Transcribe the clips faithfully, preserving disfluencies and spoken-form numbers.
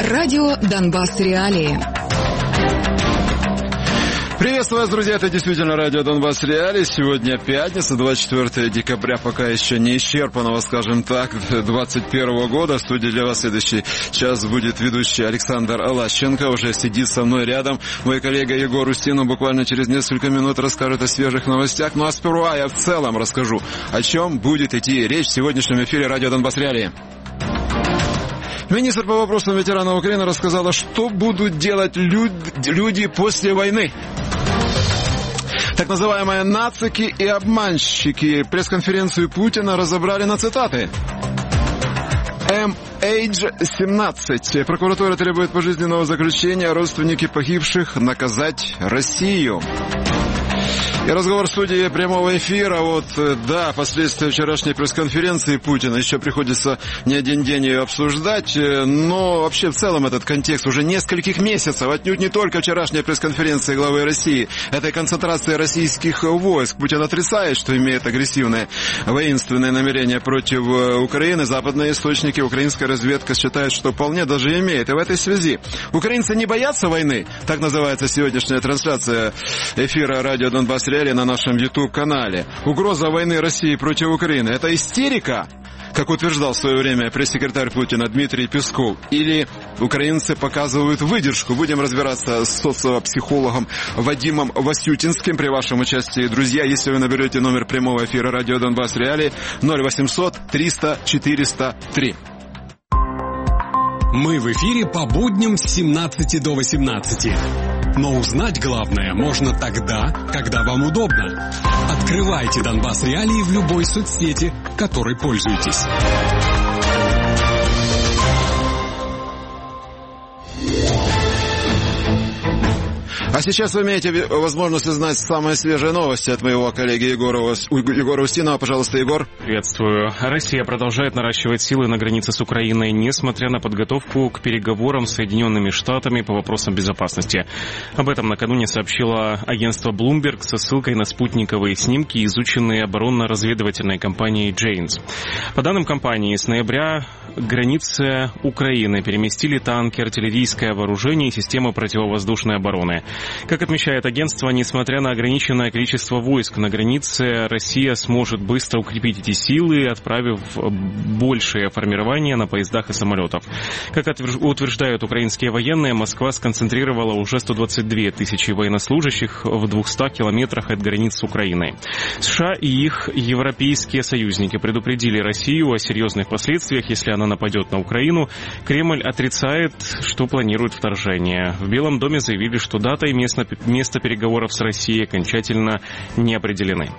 Радио Донбасс Реалии. Приветствую вас, друзья, это действительно радио Донбасс Реалии. Сегодня пятница, двадцать четвёртое декабря, пока еще не исчерпанного, скажем так, двадцать первого года. В студии для вас следующий час будет ведущий Александр Лащенко. Уже сидит со мной рядом мой коллега Егор Устинов. Буквально через несколько минут расскажет о свежих новостях. Ну а сперва я в целом расскажу, о чем будет идти речь в сегодняшнем эфире радио Донбасс Реалии. Министр по вопросам ветеранов Украины рассказала, что будут делать люд... люди после войны. Так называемые нацики и обманщики. Пресс-конференцию Путина разобрали на цитаты. эм эйдж семнадцать. Прокуратура требует пожизненного заключения. Родственники погибших наказать Россию. И разговор в студии прямого эфира. Вот, да, последствия вчерашней пресс-конференции Путина. Еще приходится не один день ее обсуждать. Но вообще в целом этот контекст уже нескольких месяцев. Отнюдь не только вчерашняя пресс-конференция главы России. Это концентрация российских войск. Путин отрицает, что имеет агрессивное воинственное намерение против Украины. Западные источники, украинская разведка считают, что вполне даже имеет. И в этой связи украинцы не боятся войны. Так называется сегодняшняя трансляция эфира радио Донбасс Реалии на нашем YouTube-канале. Угроза войны России против Украины — это истерика, как утверждал в свое время пресс-секретарь Путина Дмитрий Песков, или украинцы показывают выдержку? Будем разбираться с социопсихологом Вадимом Васютинским при вашем участии. Друзья, если вы наберете номер прямого эфира радио Донбасс Реалии ноль восемьсот триста четыреста три. Мы в эфире по будням с семнадцати до восемнадцати. Но узнать главное можно тогда, когда вам удобно. Открывайте Донбасс Реалии в любой соцсети, которой пользуетесь. А сейчас вы имеете возможность узнать самые свежие новости от моего коллеги Егора, Егора Устинова. Пожалуйста, Егор. Приветствую. Россия продолжает наращивать силы на границе с Украиной, несмотря на подготовку к переговорам с Соединенными Штатами по вопросам безопасности. Об этом накануне сообщило агентство Bloomberg со ссылкой на спутниковые снимки, изученные оборонно-разведывательной компанией Janes. По данным компании, с ноября к границе Украины переместили танки, артиллерийское вооружение и системы противовоздушной обороны. Как отмечает агентство, несмотря на ограниченное количество войск на границе, Россия сможет быстро укрепить эти силы, отправив большее формирование на поездах и самолетах. Как утверждают украинские военные, Москва сконцентрировала уже сто двадцать две тысячи военнослужащих в двухстах километрах от границ с Украиной. США и их европейские союзники предупредили Россию о серьезных последствиях, если она нападет на Украину. Кремль отрицает, что планирует вторжение. В Белом доме заявили, что дата и место, место переговоров с Россией окончательно не определены.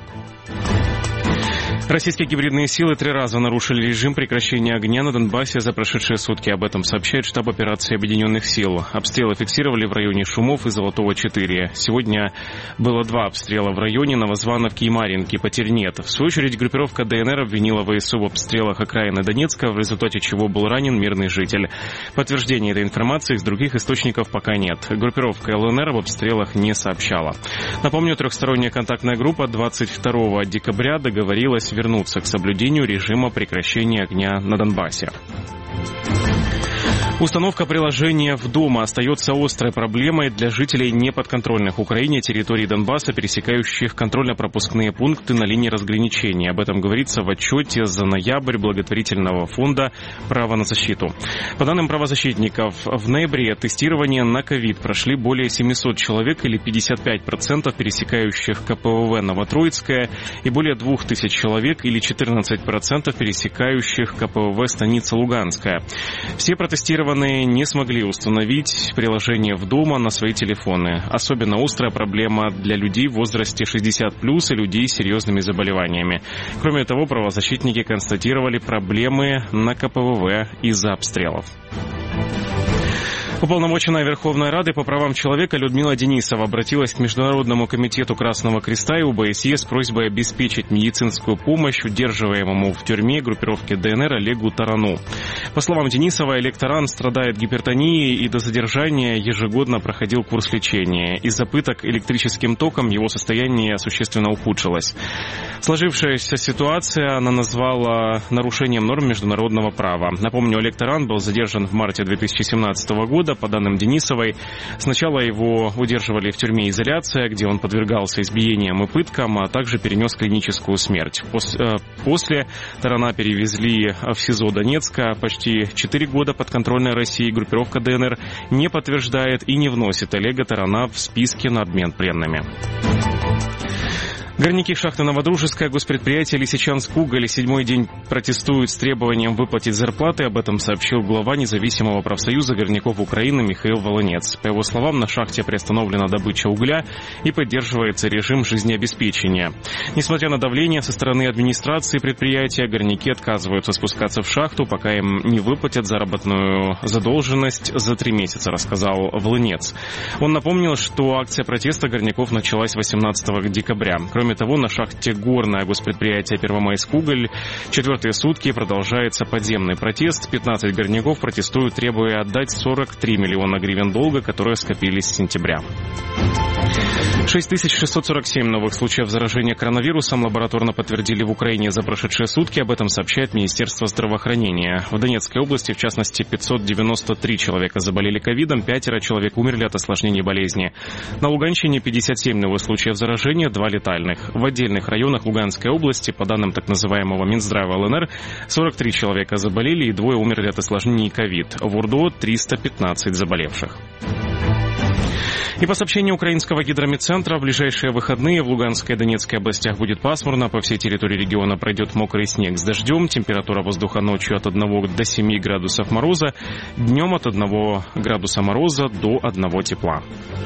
Российские гибридные силы три раза нарушили режим прекращения огня на Донбассе за прошедшие сутки. Об этом сообщает штаб операции Объединенных сил. Обстрелы фиксировали в районе Шумов и Золотого четыре. Сегодня было два обстрела в районе Новозвановки и Марьинки. Потерь нет. В свою очередь, группировка ДНР обвинила ВСУ в обстрелах окраины Донецка, в результате чего был ранен мирный житель. Подтверждения этой информации из других источников пока нет. Группировка ЛНР об обстрелах не сообщала. Напомню, трехсторонняя контактная группа двадцать второго декабря договорилась вернуться к соблюдению режима прекращения огня на Донбассе. Установка приложения в дома остается острой проблемой для жителей неподконтрольных Украине территорий Донбасса, пересекающих контрольно-пропускные пункты на линии разграничения. Об этом говорится в отчете за ноябрь благотворительного фонда «Право на защиту». По данным правозащитников, в ноябре тестирование на ковид прошли более семьсот человек или пятьдесят пять процентов пересекающих КПВВ Новотроицкая и более двух тысяч человек или четырнадцать процентов пересекающих КПВВ станица Луганская. Все протестированные не смогли установить приложение в дома на свои телефоны. Особенно острая проблема для людей в возрасте шестьдесят плюс и людей с серьезными заболеваниями. Кроме того, правозащитники констатировали проблемы на КПВВ из-за обстрелов. Уполномоченная Верховной Рады по правам человека Людмила Денисова обратилась к Международному комитету Красного Креста и ОБСЕ с просьбой обеспечить медицинскую помощь удерживаемому в тюрьме группировки ДНР Олегу Тарану. По словам Денисовой, Олег Таран страдает гипертонией и до задержания ежегодно проходил курс лечения. Из-за пыток электрическим током его состояние существенно ухудшилось. Сложившаяся ситуация она назвала нарушением норм международного права. Напомню, Олег Таран был задержан в марте две тысячи семнадцатого года. По данным Денисовой, сначала его удерживали в тюрьме изоляция, где он подвергался избиениям и пыткам, а также перенес клиническую смерть. После Тарана перевезли в СИЗО Донецка. Почти четыре года подконтрольная России группировка ДНР не подтверждает и не вносит Олега Тарана в списки на обмен пленными. Горняки шахты «Новодружеское» госпредприятие «Лисичанск-Уголь» седьмой день протестуют с требованием выплатить зарплаты. Об этом сообщил глава независимого профсоюза горняков Украины Михаил Волынец. По его словам, на шахте приостановлена добыча угля и поддерживается режим жизнеобеспечения. Несмотря на давление со стороны администрации предприятия, горняки отказываются спускаться в шахту, пока им не выплатят заработную задолженность за три месяца, рассказал Волынец. Он напомнил, что акция протеста горняков началась восемнадцатого декабря. Кроме Кроме того, на шахте «Горное» госпредприятие «Первомайск-Уголь» четвертые сутки продолжается подземный протест. пятнадцать горняков протестуют, требуя отдать сорок три миллиона гривен долга, которые скопились с сентября. шесть тысяч шестьсот сорок семь новых случаев заражения коронавирусом лабораторно подтвердили в Украине за прошедшие сутки. Об этом сообщает Министерство здравоохранения. В Донецкой области, в частности, пятьсот девяносто три человека заболели ковидом, пятеро человек умерли от осложнений болезни. На Луганщине пятьдесят семь новых случаев заражения, два летальных. В отдельных районах Луганской области, по данным так называемого Минздрава ЛНР, сорок три человека заболели и двое умерли от осложнений ковид. В УРДО триста пятнадцать заболевших. И по сообщению украинского гидрометцентра, в ближайшие выходные в Луганской и Донецкой областях будет пасмурно. По всей территории региона пройдет мокрый снег с дождем. Температура воздуха ночью от одного до семи градусов мороза. Днем от одного градуса мороза до одного тепла.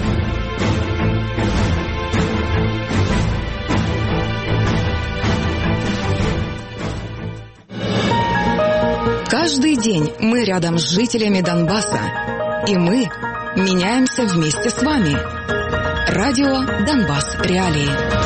Каждый день мы рядом с жителями Донбасса, и мы меняемся вместе с вами. Радио «Донбасс. Реалии».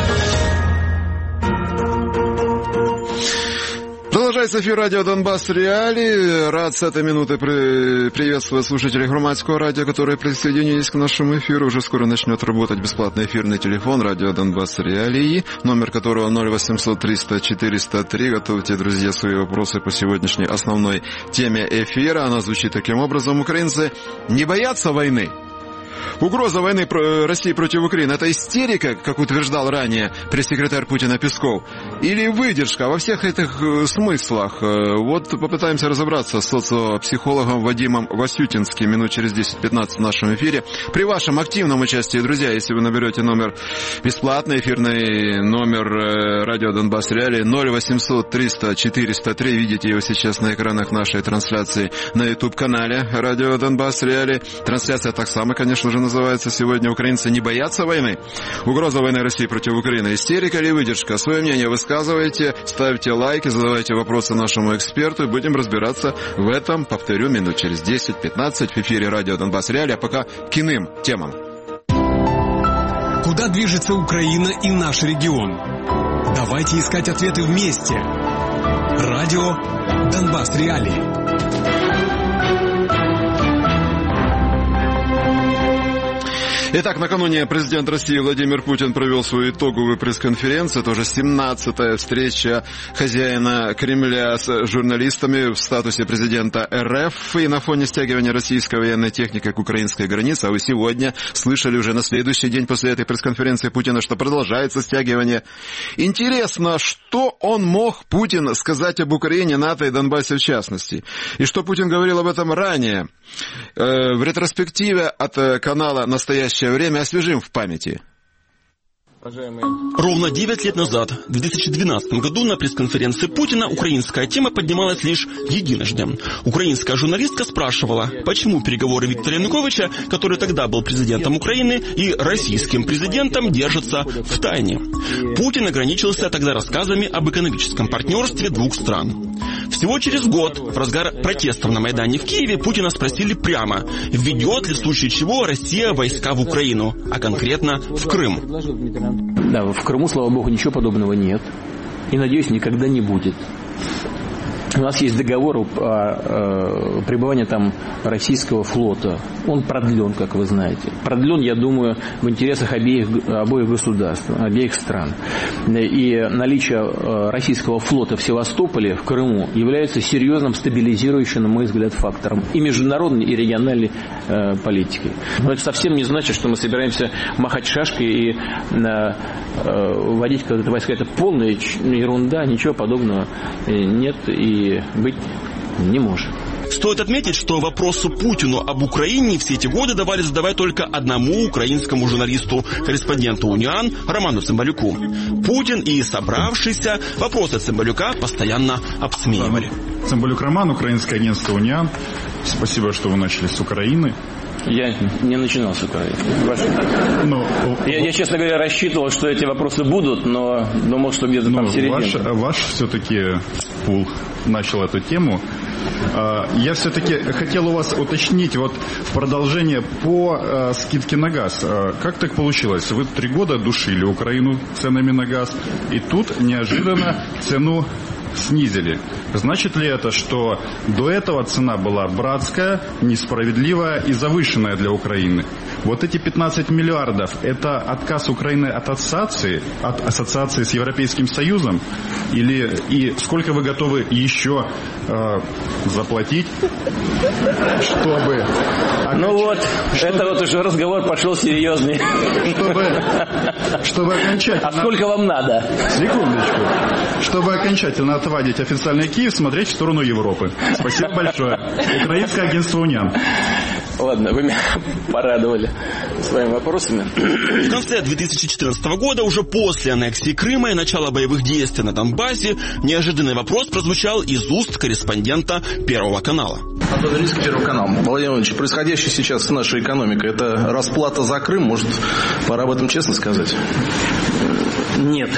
Продолжается эфир радио «Донбасс. Реалии». Рад с этой минуты при... приветствовать слушателей громадского радио, которые присоединились к нашему эфиру. Уже скоро начнет работать бесплатный эфирный телефон радио «Донбасс. Реалии», номер которого ноль восемьсот триста четыреста три. Готовьте, друзья, свои вопросы по сегодняшней основной теме эфира. Она звучит таким образом. Украинцы не боятся войны? Угроза войны России против Украины – это истерика, как утверждал ранее пресс-секретарь Путина Песков, или выдержка во всех этих смыслах? Вот попытаемся разобраться с социопсихологом Вадимом Васютинским минут через десять-пятнадцать в нашем эфире. При вашем активном участии, друзья, если вы наберете номер бесплатный, эфирный номер радио «Донбасс. Реалии» ноль восемьсот триста четыреста три, видите его сейчас на экранах нашей трансляции на YouTube-канале радио «Донбасс. Реалии». Трансляция так само, конечно же, называется сегодня «Украинцы не боятся войны». Угроза войны России против Украины. Истерика или выдержка? Свое мнение высказывайте, ставьте лайки, задавайте вопросы нашему эксперту, и будем разбираться в этом, повторю, минут через десять-пятнадцать в эфире радио «Донбасс. Реалии». А пока к иным темам. Куда движется Украина и наш регион? Давайте искать ответы вместе. Радио «Донбасс. Реалии». Итак, накануне президент России Владимир Путин провел свою итоговую пресс-конференцию. Это уже семнадцатая встреча хозяина Кремля с журналистами в статусе президента РФ. И на фоне стягивания российской военной техники к украинской границе, а вы сегодня слышали уже на следующий день после этой пресс-конференции Путина, что продолжается стягивание. Интересно, что он мог, Путин, сказать об Украине, НАТО и Донбассе в частности? И что Путин говорил об этом ранее? В ретроспективе от канала «Настоящее время» освежим в памяти. Ровно девять лет назад, в две тысячи двенадцатом году, на пресс-конференции Путина украинская тема поднималась лишь единожды. Украинская журналистка спрашивала, почему переговоры Виктора Януковича, который тогда был президентом Украины, и российским президентом держатся в тайне. Путин ограничился тогда рассказами об экономическом партнерстве двух стран. Всего через год, в разгар протестов на Майдане в Киеве, Путина спросили прямо, введет ли в случае чего Россия войска в Украину, а конкретно в Крым. Да, в Крыму, слава богу, ничего подобного нет. И, надеюсь, никогда не будет. У нас есть договор о, о, о пребывании там российского флота. Он продлен, как вы знаете. Продлен, я думаю, в интересах обеих, обоих государств, обеих стран. И наличие российского флота в Севастополе, в Крыму, является серьезным стабилизирующим, на мой взгляд, фактором и международной, и региональной э, политики. Но это совсем не значит, что мы собираемся махать шашкой и э, э, вводить какие-то войска. Это полная ерунда, ничего подобного нет и быть не может. Стоит отметить, что вопросу Путину об Украине все эти годы давали задавать только одному украинскому журналисту, корреспонденту «Униан» Роману Цымбалюку. Путин и собравшиеся вопросы Цымбалюка постоянно обсмеивали. Цымбалюк Роман, украинское агентство «Униан». Спасибо, что вы начали с Украины. Я не начинал с Украины. Но, я, я, честно говоря, рассчитывал, что эти вопросы будут, но думал, что где-то там середина. Ваш, ваш все-таки пул начал эту тему. Я все-таки хотел у вас уточнить вот в продолжение по э, скидке на газ. Как так получилось? Вы три года душили Украину ценами на газ, и тут неожиданно цену снизили. Значит ли это, что до этого цена была братская, несправедливая и завышенная для Украины? Вот эти пятнадцать миллиардов – это отказ Украины от ассоциации, от ассоциации с Европейским Союзом? Или и сколько вы готовы еще э, заплатить, чтобы... Ну вот, чтобы, это вот уже разговор пошел серьезный. Чтобы, чтобы окончательно... А сколько вам надо? Секундочку. Чтобы окончательно отводить официальный Киев, смотреть в сторону Европы. Спасибо большое. Украинское агентство «Униан». Ладно, вы меня порадовали своими вопросами. В конце две тысячи четырнадцатого года, уже после аннексии Крыма и начала боевых действий на Донбассе, неожиданный вопрос прозвучал из уст корреспондента Первого канала. Антон Ильинский, Первый канал. Владимир Владимирович, происходящее сейчас с нашей экономикой, это расплата за Крым? Может, пора об этом честно сказать? Нет.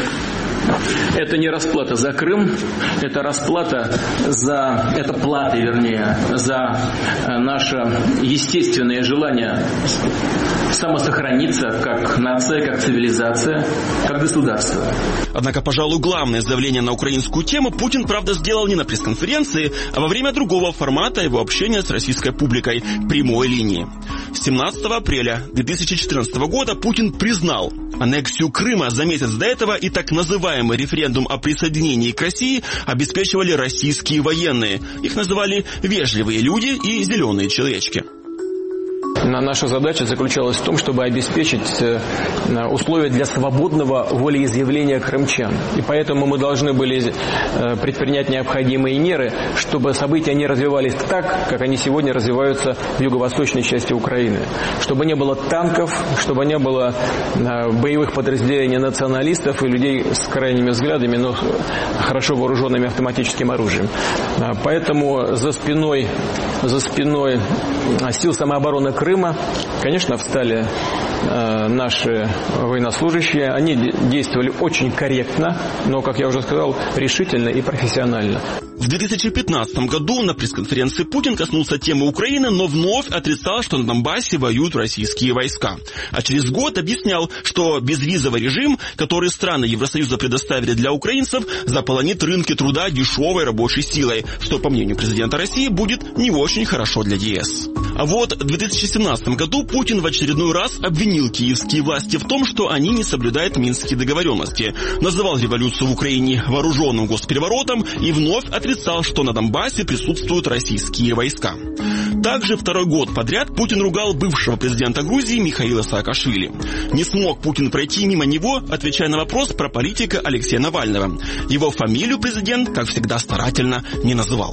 Это не расплата за Крым, это расплата за, это плата, вернее, за наше естественное желание самосохраниться как нация, как цивилизация, как государство. Однако, пожалуй, главное заявление на украинскую тему Путин, правда, сделал не на пресс-конференции, а во время другого формата его общения с российской публикой – прямой линии. семнадцатого апреля две тысячи четырнадцатого года Путин признал аннексию Крыма за месяц до этого, и так называемый референдум о присоединении к России обеспечивали российские военные. Их называли «вежливые люди» и «зеленые человечки». Наша задача заключалась в том, чтобы обеспечить условия для свободного волеизъявления крымчан. И поэтому мы должны были предпринять необходимые меры, чтобы события не развивались так, как они сегодня развиваются в юго-восточной части Украины. Чтобы не было танков, чтобы не было боевых подразделений националистов и людей с крайними взглядами, но хорошо вооруженными автоматическим оружием. Поэтому за спиной, за спиной сил самообороны Крыма, конечно, встали э, наши военнослужащие. Они действовали очень корректно, но, как я уже сказал, решительно и профессионально. В две тысячи пятнадцатом году на пресс-конференции Путин коснулся темы Украины, но вновь отрицал, что на Донбассе воюют российские войска. А через год объяснял, что безвизовый режим, который страны Евросоюза предоставили для украинцев, заполонит рынки труда дешевой рабочей силой, что, по мнению президента России, будет не очень хорошо для ЕС. А вот в две тысячи семнадцатом году Путин в очередной раз обвинил киевские власти в том, что они не соблюдают минские договоренности, называл революцию в Украине вооруженным госпереворотом и вновь отрицал, что на Донбассе присутствуют российские войска. Также второй год подряд Путин ругал бывшего президента Грузии Михаила Саакашвили. Не смог Путин пройти мимо него, отвечая на вопрос про политика Алексея Навального. Его фамилию президент, как всегда, старательно не называл.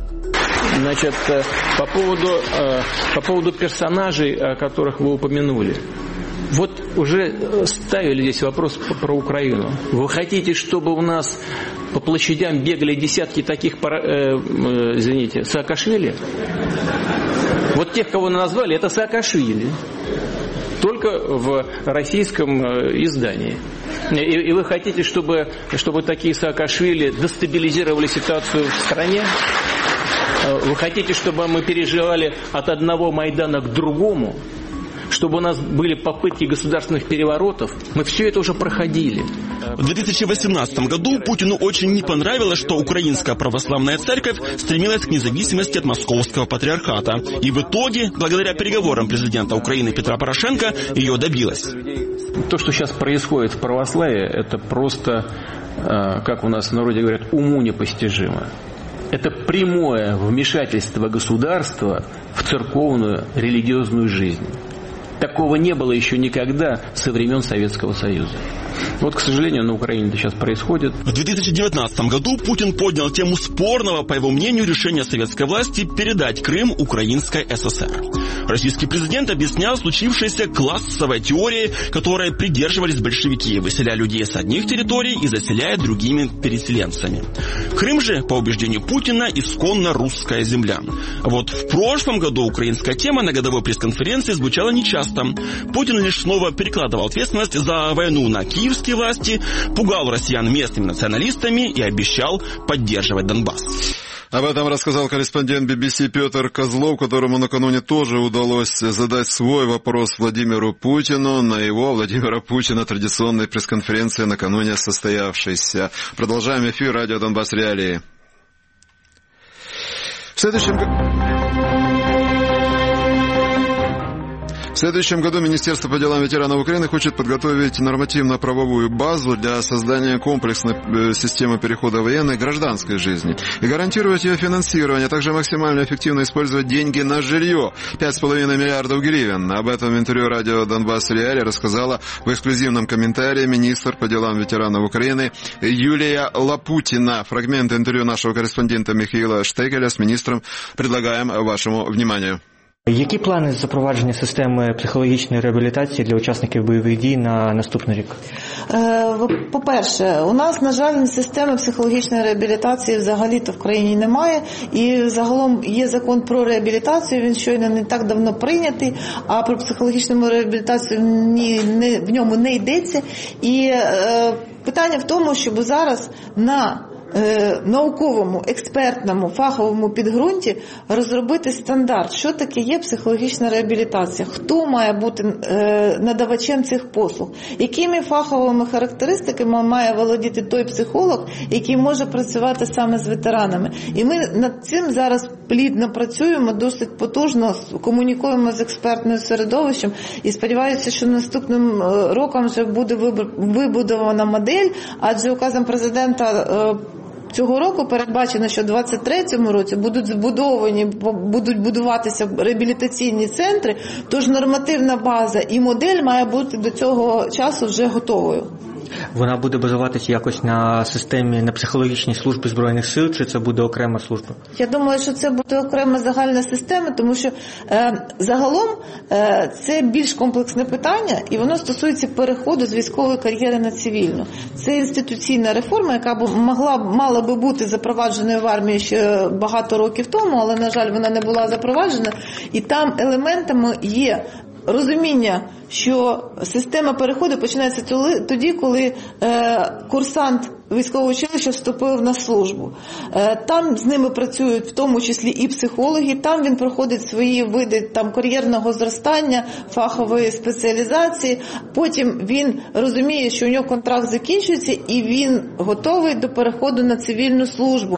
Значит, по поводу, по поводу персонажей, которых вы упомянули. Вот уже ставили здесь вопрос про Украину. Вы хотите, чтобы у нас по площадям бегали десятки таких, э, э, извините, Саакашвили? Вот тех, кого назвали, это Саакашвили. Только в российском издании. И, и вы хотите, чтобы, чтобы такие Саакашвили дестабилизировали ситуацию в стране? Вы хотите, чтобы мы переживали от одного Майдана к другому? Чтобы у нас были попытки государственных переворотов? Мы все это уже проходили. В две тысячи восемнадцатом году Путину очень не понравилось, что Украинская православная церковь стремилась к независимости от московского патриархата. И в итоге, благодаря переговорам президента Украины Петра Порошенко, ее добилась. То, что сейчас происходит в православии, это просто, как у нас в народе говорят, уму непостижимо. Это прямое вмешательство государства в церковную религиозную жизнь. Такого не было еще никогда со времен Советского Союза. Вот, к сожалению, на Украине это сейчас происходит. В две тысячи девятнадцатом году Путин поднял тему спорного, по его мнению, решения советской власти передать Крым Украинской ССР. Российский президент объяснял случившееся классовой теорией, которой придерживались большевики, выселяя людей с одних территорий и заселяя другими переселенцами. Крым же, по убеждению Путина, исконно русская земля. Вот в прошлом году украинская тема на годовой пресс-конференции звучала нечасто. Путин лишь снова перекладывал ответственность за войну на киевские власти, пугал россиян местными националистами и обещал поддерживать Донбасс. Об этом рассказал корреспондент би би си Петр Козлов, которому накануне тоже удалось задать свой вопрос Владимиру Путину на его, Владимира Путина, традиционной пресс-конференции накануне состоявшейся. Продолжаем эфир радио Донбасс Реалии. В следующем... В следующем году Министерство по делам ветеранов Украины хочет подготовить нормативно-правовую базу для создания комплексной системы перехода военной к гражданской жизни и гарантировать ее финансирование, а также максимально эффективно использовать деньги на жилье. пять с половиной миллиардов гривен. Об этом в интервью радио Донбасс Реалии рассказала в эксклюзивном комментарии министр по делам ветеранов Украины Юлия Лапутина. Фрагмент интервью нашего корреспондента Михаила Штекеля с министром предлагаем вашему вниманию. Які плани з запровадження системи психологічної реабілітації для учасників бойових дій на наступний рік? По-перше, у нас, на жаль, системи психологічної реабілітації взагалі-то в країні немає. І загалом є закон про реабілітацію, він щойно не так давно прийнятий, а про психологічну реабілітацію ні, не, в ньому не йдеться. І е, питання в тому, щоб зараз на науковому, експертному, фаховому підґрунті розробити стандарт, що таке є психологічна реабілітація, хто має бути надавачем цих послуг, якими фаховими характеристиками має володіти той психолог, який може працювати саме з ветеранами. І ми над цим зараз плідно працюємо, досить потужно, комунікуємо з експертним середовищем і сподіваюся, що наступним роком вже буде вибудована модель, адже указом президента цього року передбачено, що в двадцять третьому році будуть збудовані, будуть будуватися реабілітаційні центри, тож нормативна база і модель має бути до цього часу вже готовою. Вона буде базуватися якось на системі, на психологічній службі Збройних сил, чи це буде окрема служба? Я думаю, що це буде окрема загальна система, тому що е, загалом е, це більш комплексне питання, і воно стосується переходу з військової кар'єри на цивільну. Це інституційна реформа, яка б могла, мала би бути запровадженою в армії ще багато років тому, але, на жаль, вона не була запроваджена, і там елементами є розуміння, що система переходу починається тоді, коли е, курсант військового училища вступив на службу. Е, там з ними працюють в тому числі і психологи, там він проходить свої види там, кар'єрного зростання, фахової спеціалізації, потім він розуміє, що у нього контракт закінчується і він готовий до переходу на цивільну службу.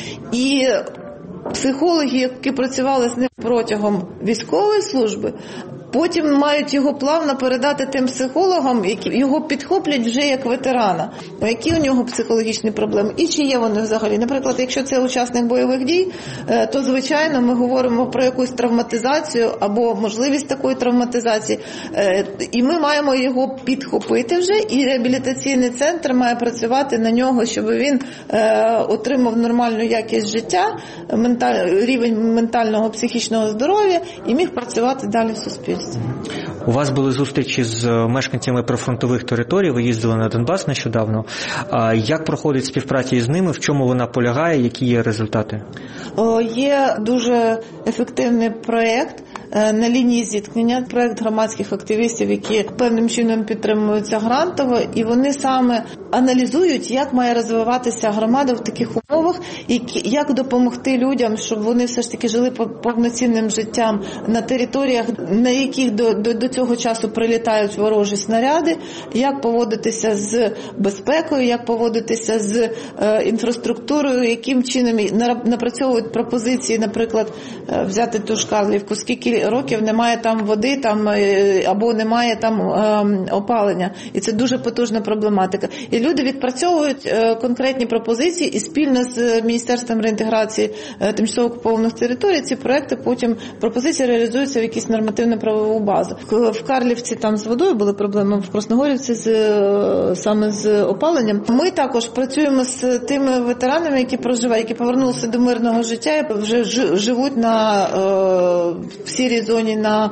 І психологи, які працювали з ним протягом військової служби, потім мають його плавно передати тим психологам, які його підхоплять вже як ветерана. Які у нього психологічні проблеми і чи є вони взагалі. Наприклад, якщо це учасник бойових дій, то, звичайно, ми говоримо про якусь травматизацію або можливість такої травматизації. І ми маємо його підхопити вже, і реабілітаційний центр має працювати на нього, щоб він отримав нормальну якість життя, рівень ментального, психічного здоров'я і міг працювати далі в суспільстві. можливості. У вас були зустрічі з мешканцями прифронтових територій, ви їздили на Донбас нещодавно. Як проходить співпраця із ними, в чому вона полягає, які є результати? О, є дуже ефективний проєкт на лінії зіткнення, проєкт громадських активістів, які певним чином підтримуються грантово, і вони саме аналізують, як має розвиватися громада в таких умовах, і як допомогти людям, щоб вони все ж таки жили повноцінним життям на територіях, на яких до, до, до цього часу прилітають ворожі снаряди, як поводитися з безпекою, як поводитися з е, інфраструктурою, яким чином напрацьовують пропозиції, наприклад, взяти ту ж Карлівку, скільки років немає там води, там або немає там е, опалення. І це дуже потужна проблематика. І люди відпрацьовують е, конкретні пропозиції, і спільно з Міністерством реінтеграції е, тимчасово окупованих територій ці проекти потім пропозиції реалізуються в якусь нормативно-правову базу. В Карлівці там з водою були проблеми, в Красногорівці з, саме з опаленням. Ми також працюємо з тими ветеранами, які проживають, які повернулися до мирного життя і вже живуть на е, в сірій зоні, на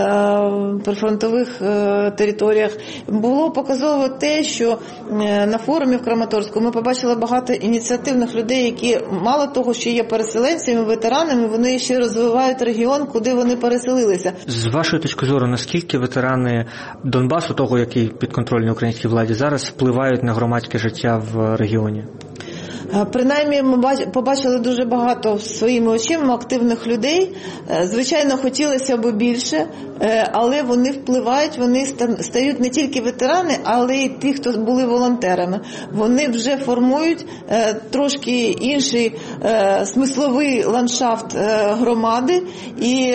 е, прифронтових е, територіях. Було показово те, що е, на форумі в Краматорську ми побачили багато ініціативних людей, які мало того, що є переселенцями, ветеранами, вони ще розвивають регіон, куди вони переселилися. З вашої точки зору, наскільки ветерани Донбасу, того, який підконтрольний українській владі зараз, впливають на громадське життя в регіоні? Принаймні, ми побачили дуже багато своїми очима активних людей. Звичайно, хотілося б більше, але вони впливають, вони стають не тільки ветерани, але й ті, хто були волонтерами. Вони вже формують трошки інший смисловий ландшафт громади і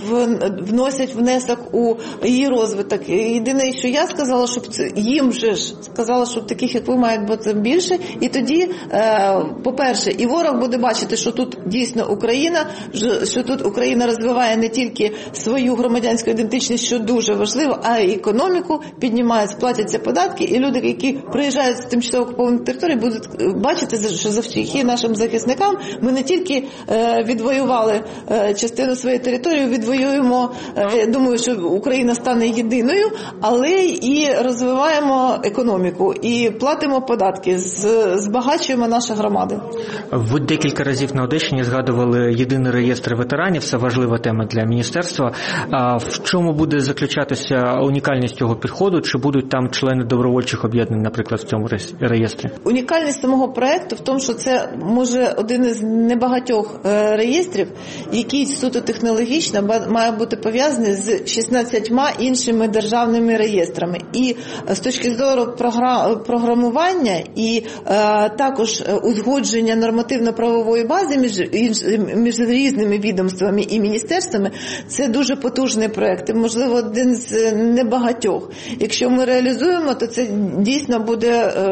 вносять внесок у її розвиток. Єдине, що я сказала, щоб їм вже ж сказала, щоб таких, як ви, мають бути більше, і тоді по-перше, і ворог буде бачити, що тут дійсно Україна, що тут Україна розвиває не тільки свою громадянську ідентичність, що дуже важливо, а й економіку, піднімають, сплатяться податки, і люди, які приїжджають з тимчасово окупованих територій, будуть бачити, що завдяки нашим захисникам ми не тільки відвоювали частину своєї території, відвоюємо, я думаю, що Україна стане єдиною, але і розвиваємо економіку, і платимо податки, збагачуємо наші громади. Ви декілька разів на Одещині згадували єдиний реєстр ветеранів, це важлива тема для міністерства. А в чому буде заключатися унікальність цього підходу? Чи будуть там члени добровольчих об'єднань, наприклад, в цьому реєстрі? Унікальність самого проєкту в тому, що це, може, один із небагатьох реєстрів, який суто технологічно має бути пов'язаний з шістнадцятьма іншими державними реєстрами. І з точки зору програмування і е, також узгодження нормативно-правової бази між, між різними відомствами і міністерствами, це дуже потужний проєкт, і, можливо, один з небагатьох. Якщо ми реалізуємо, то це дійсно буде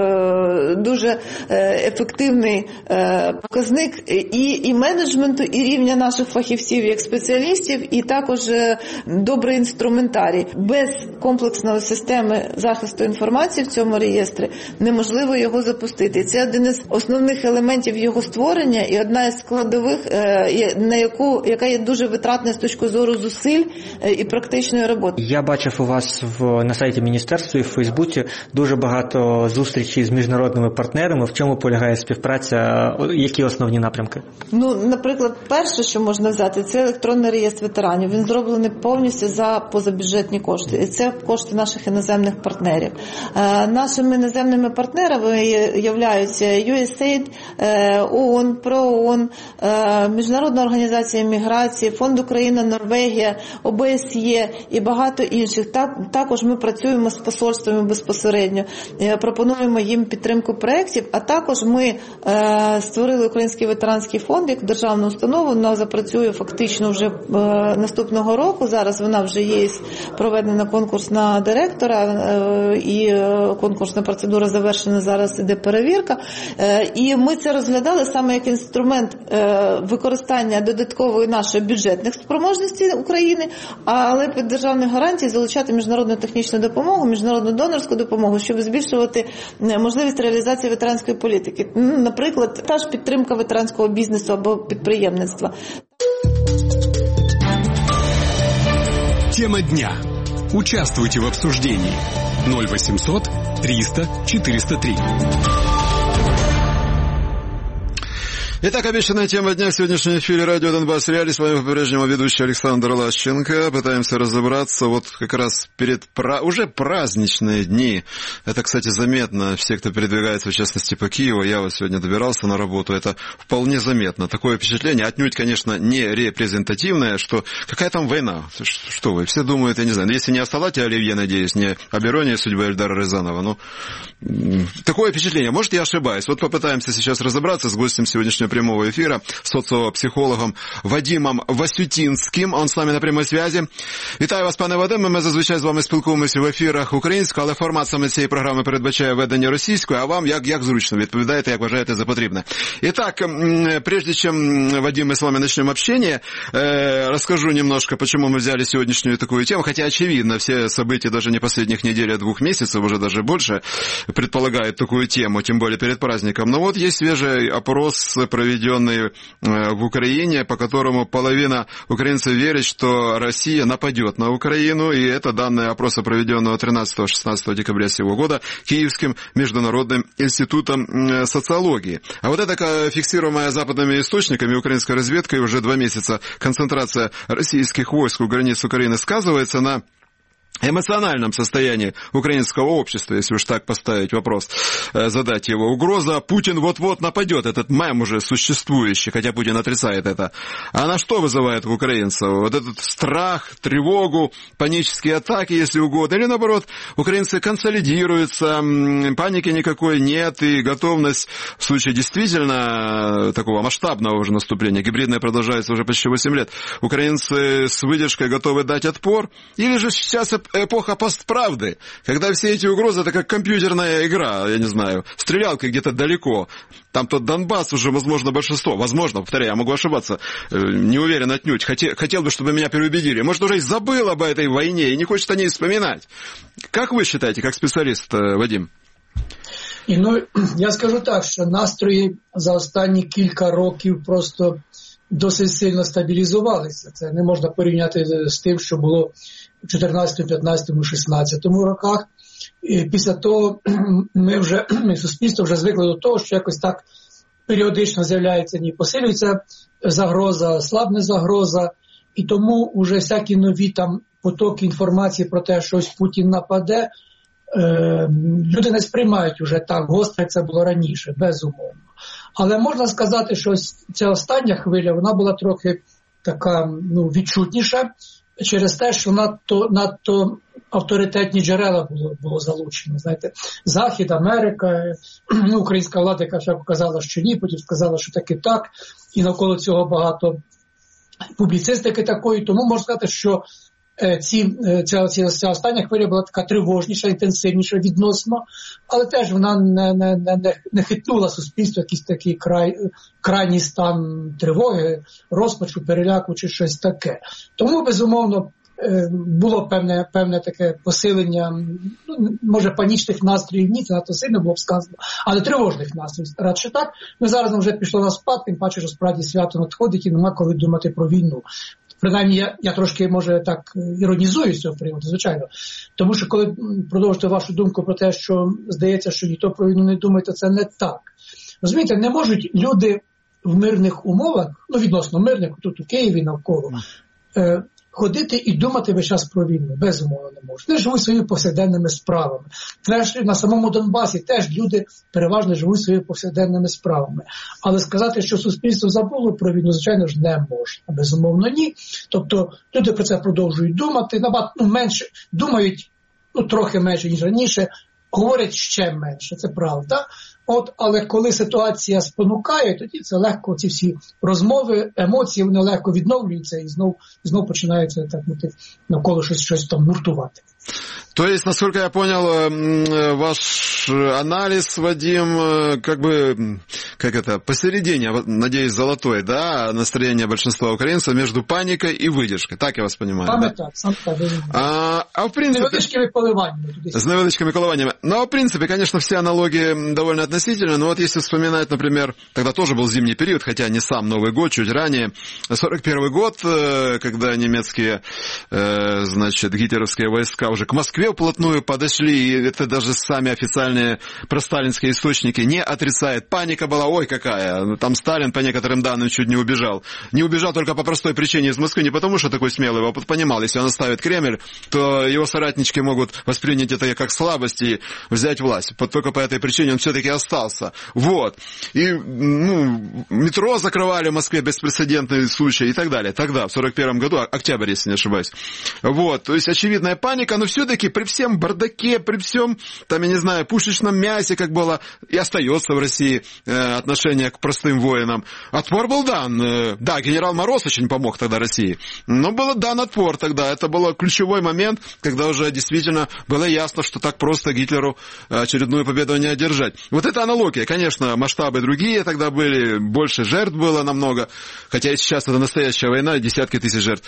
е, дуже ефективний е, показник і, і менеджменту, і рівня наших фахівців, як спеціалістів, і також е, добрий інструментарій. Без комплексної системи захисту інформації в цьому реєстрі неможливо його запустити. Це один із основних елементів його створення і одна із складових, на яку, яка є дуже витратна з точки зору зусиль і практичної роботи. Я бачив у вас в, на сайті міністерства і в Фейсбуці дуже багато зустрічей з міжнародними партнерами. В чому полягає співпраця? Які основні напрямки? Ну, наприклад, перше, що можна взяти, це електронний реєстр ветеранів. Він зроблений повністю за позабюджетні кошти. І це кошти наших іноземних партнерів. Нашими іноземними партнерами являються ю ес ей ай ді, ООН, ПРООН, Міжнародна організація міграції, Фонд Україна, Норвегія, о бе ес є і багато інших. Також ми працюємо з посольствами безпосередньо, пропонуємо їм підтримку проєктів, а також ми створили Український ветеранський фонд як державну установу. Вона запрацює фактично вже наступного року. Зараз вона вже є проведена конкурс на директора і конкурсна процедура завершена, зараз іде перевірка. І ми це розглядали саме як інструмент використання додаткової нашої бюджетних спроможностей України, але під державні гарантії залучати міжнародну технічну допомогу, міжнародну донорську допомогу, щоб збільшувати можливість реалізації ветеранської політики. Наприклад, та ж підтримка ветеранського бізнесу або підприємництва. Тема дня. Участвуйте в обсуждении. ноль восемьсот триста четыреста три. Итак, обещанная тема дня в сегодняшнем эфире радио Донбасс Реалии. С вами по-прежнему ведущий Александр Лащенко. Пытаемся разобраться вот как раз перед пра... уже праздничные дни. Это, кстати, заметно. Все, кто передвигается, в частности, по Киеву, я вот сегодня добирался на работу, это вполне заметно. Такое впечатление, отнюдь, конечно, не репрезентативное, что какая там война. Что вы, все думают, я не знаю, если не о салате оливье, надеюсь, не об иронии судьбы Эльдара Рязанова. Ну, такое впечатление. Может, я ошибаюсь. Вот попытаемся сейчас разобраться с гостем сегодняшнего прямого эфира, социопсихологом Вадимом Васютінським. Он з нами на прямій зв'язі. Вітаю вас, пане Вадиме. Ми зазвичай з вами спілкуємося в ефірах українською, але формат саме цієї програми передбачає ведення російською, а вам як, як зручно, відповідаєте, як вважаєте за потрібне. Итак, прежде чем, Вадим, мы с вами начнем общение, расскажу немножко, почему мы взяли сегодняшнюю такую тему, хотя очевидно, все события даже не последних недель, а двух месяцев, уже даже больше, предполагают такую тему, тем более перед праздником. Но вот есть свежий опрос, проведенный в Украине, по которому половина украинцев верит, что Россия нападет на Украину, и это данные опроса, проведенного тринадцатого-шестнадцатого декабря сего года Киевским международным институтом социологии. А вот это фиксируемая западными источниками украинской разведкой уже два месяца концентрация российских войск у границ Украины сказывается на эмоциональном состоянии украинского общества, если уж так поставить вопрос, задать его. Угроза «Путин вот-вот нападет», этот мем уже существующий, хотя Путин отрицает это. А на что вызывает у украинцев? Вот этот страх, тревогу, панические атаки, если угодно. Или наоборот, украинцы консолидируются, паники никакой нет, и готовность в случае действительно такого масштабного уже наступления, гибридное продолжается уже почти восемь лет, украинцы с выдержкой готовы дать отпор. Или же сейчас эпоха постправды, когда все эти угрозы, это как компьютерная игра, я не знаю, стрелялка где-то далеко. Там тот Донбасс уже, возможно, большинство, возможно, повторяю, я могу ошибаться, не уверен отнюдь, хотел, хотел бы, чтобы меня переубедили. Может, уже и забыл об этой войне и не хочет о ней вспоминать. Как вы считаете, как специалист, Вадим? І, ну, я скажу так, що настрої за останні кілька років просто досить сильно стабілізувалися. Це не можна порівняти з тим, що було в чотирнадцятому, п'ятнадцятому, шістнадцятому роках. І після того ми вже, суспільство вже звикло до того, що якось так періодично з'являється, ні посилюється загроза, слабне загроза, і тому вже всякі нові там потоки інформації про те, що ось Путін нападе, е, люди не сприймають вже так гостро, як це було раніше, безумовно. Але можна сказати, що ось ця остання хвиля, вона була трохи така, ну, відчутніша, через те, що надто, надто авторитетні джерела було, було залучено. Знаєте, Захід, Америка, ну, українська влада, яка ще показала, що ні, потім сказала, що таки так, і навколо цього багато публіцистики такої. Тому можна сказати, що ці, ця, ця, ця остання хвиля була така тривожніша, інтенсивніша відносно, але теж вона не, не, не, не хитнула суспільство, якийсь такий край, крайній стан тривоги, розпачу, переляку чи щось таке. Тому, безумовно, було певне, певне таке посилення, ну, може, панічних настроїв, ні, це надто сильно було б сказано, але тривожних настроїв, радше так. Ми зараз вже пішло на спад, тим паче, що справді свято надходить і нема коли думати про війну. Принаймні, я, я трошки, може, так іронізую з цього приводу, звичайно. Тому що, коли продовжити вашу думку про те, що здається, що ніхто про війну не думає, то це не так. Розумієте, не можуть люди в мирних умовах, ну, відносно мирних, тут у Києві навколо, е, ходити і думати весь час про війну. Безумовно не можуть. Вони живуть своїми повсякденними справами. Теж на самому Донбасі теж люди переважно живуть своїми повсякденними справами. Але сказати, що суспільство забуло про війну, звичайно ж, не можна. Безумовно, ні. Тобто люди про це продовжують думати, набагато ну, менше думають, ну, трохи менше, ніж раніше, говорять ще менше, це правда. От, але коли ситуація спонукає, тоді це легко, ці всі розмови, емоції, вони легко відновлюються і знов, знов починаються так, навколо щось, щось там муртувати. То есть, насколько я понял, ваш анализ, Вадим, как бы, как это, посередине, надеюсь, золотой, да, настроение большинства украинцев между паникой и выдержкой. Так я вас понимаю? Саме да? так, саме так. А, а в принципе... С невеличкими коливаниями. С невеличкими коливаниями. Но, в принципе, конечно, все аналогии довольно относительны, но вот если вспоминать, например, тогда тоже был зимний период, хотя не сам Новый год, чуть ранее, сорок первый год, когда немецкие, значит, гитлеровские войска уже к Москве вплотную подошли, и это даже сами официальные просталинские источники не отрицают. Паника была, ой, какая. Там Сталин, по некоторым данным, чуть не убежал. Не убежал только по простой причине из Москвы, не потому что такой смелый, а понимал, если он оставит Кремль, то его соратнички могут воспринять это как слабость и взять власть. Только по этой причине он все-таки остался. Вот. И, ну, метро закрывали в Москве, беспрецедентный случай и так далее. Тогда, в сорок первом году, октябрь, если не ошибаюсь. Вот. То есть очевидная паника, но все-таки при всем бардаке, при всем, там, я не знаю, пушечном мясе, как было и остается в России э, отношение к простым воинам, отпор был дан. Э, да, генерал Мороз очень помог тогда России, но был дан отпор тогда. Это был ключевой момент, когда уже действительно было ясно, что так просто Гитлеру очередную победу не одержать. Вот это аналогия. Конечно, масштабы другие тогда были, больше жертв было намного, хотя и сейчас это настоящая война, десятки тысяч жертв.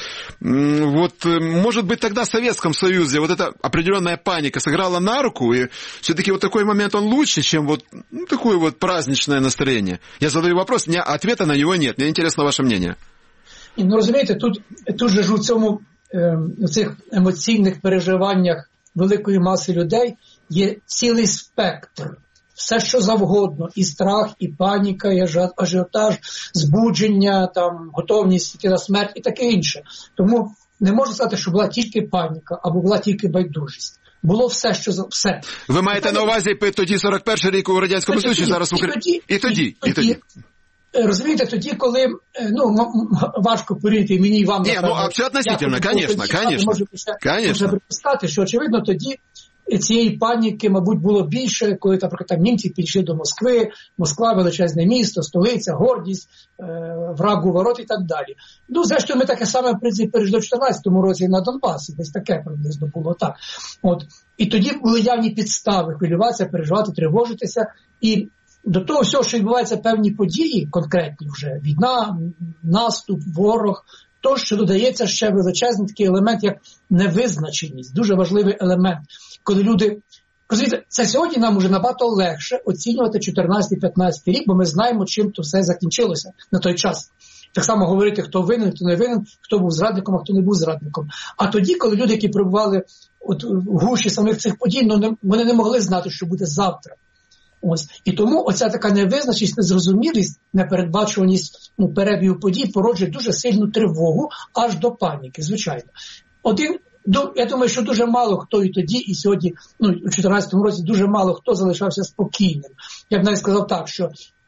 Вот, может быть, тогда в Советском Союзе вот эта определенная паника сыграла на руку, и все-таки вот такой момент он лучше, чем вот ну, такое вот праздничное настроение. Я задаю вопрос, не, ответа на него нет. Мне интересно ваше мнение. Ну, розумієте, тут, тут же ж у цьому, е, у цих емоційних переживаннях великої маси людей є цілий спектр. Все, що завгодно. І страх, і паніка, і ажіотаж, збудження, там, готовність йти на смерть і таке інше. Тому не можу сказати, що була тільки паніка, або була тільки байдужість. Було все, що за все. Ви маєте на увазі тоді сорок перший рік у Радянському Союзі, зараз в Україні? І тоді, і тоді. Розумієте, тоді, коли, ну, важко порівняти мені і вам. Ні, ну, абсолютно относительно, конечно, конечно. Можна припускати, що, очевидно, тоді цієї паніки, мабуть, було більше, коли, наприклад, там німці підійшли до Москви, Москва – величезне місто, столиця, гордість, е, враг у ворот і так далі. Ну, зрештою, ми таке саме, в принципі, пережили в чотирнадцятому році на Донбасі, десь таке приблизно було так. От. І тоді були явні підстави хвилюватися, переживати, тривожитися, і до того всього, що відбуваються певні події, конкретні вже, війна, наступ, ворог, то, що додається ще величезний такий елемент, як невизначеність, дуже важливий елемент. Коли люди, розумієте, це сьогодні нам уже набагато легше оцінювати чотирнадцятий-п'ятнадцятий рік, бо ми знаємо, чим то все закінчилося на той час. Так само говорити, хто винен, хто не винен, хто був зрадником, а хто не був зрадником. А тоді, коли люди, які перебували от в гущі самих цих подій, ну, не, вони не могли знати, що буде завтра. Ось. І тому оця така невизначеність, незрозумілість, непередбачуваність ну, перебігу подій породжує дуже сильну тривогу аж до паніки, звичайно. Один, я думаю, що дуже мало хто і тоді, і сьогодні, ну, у чотирнадцятому році дуже мало хто залишався спокійним. Я б навіть сказав так, що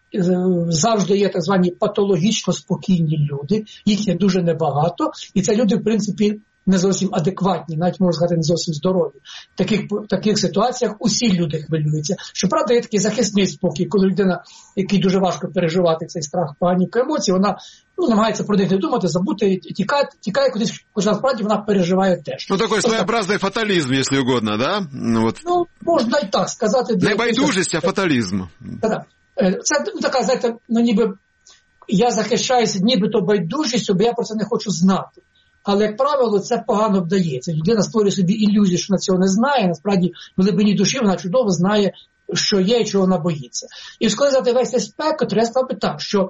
завжди є так звані патологічно спокійні люди, їх є дуже небагато, і це люди, в принципі, не зовсім адекватні, навіть, можна сказати, не зовсім здорові. В таких, в таких ситуаціях усі люди хвилюються. Щоправда, є такий захисний спокій, коли людина, якій дуже важко переживати цей страх, паніку, емоції, вона ну, намагається про них не думати, забути, тікає, тікає кудись, хоча насправді вона переживає теж. Ну, такий своєобразний фаталізм, якщо угодно, да? Ну, от. Ну, можна і так сказати. Не байдужість, а фаталізм. Так, це ну, така, знаєте, ну, ніби я захищаюся нібито байдужістю, бо я про це не хочу знати. Але, як правило, це погано вдається. Людина створює собі ілюзію, що вона цього не знає. Насправді, в глибині душі вона чудово знає, що є і чого вона боїться. І коли взяти весь цей спектр, я сказав би так, що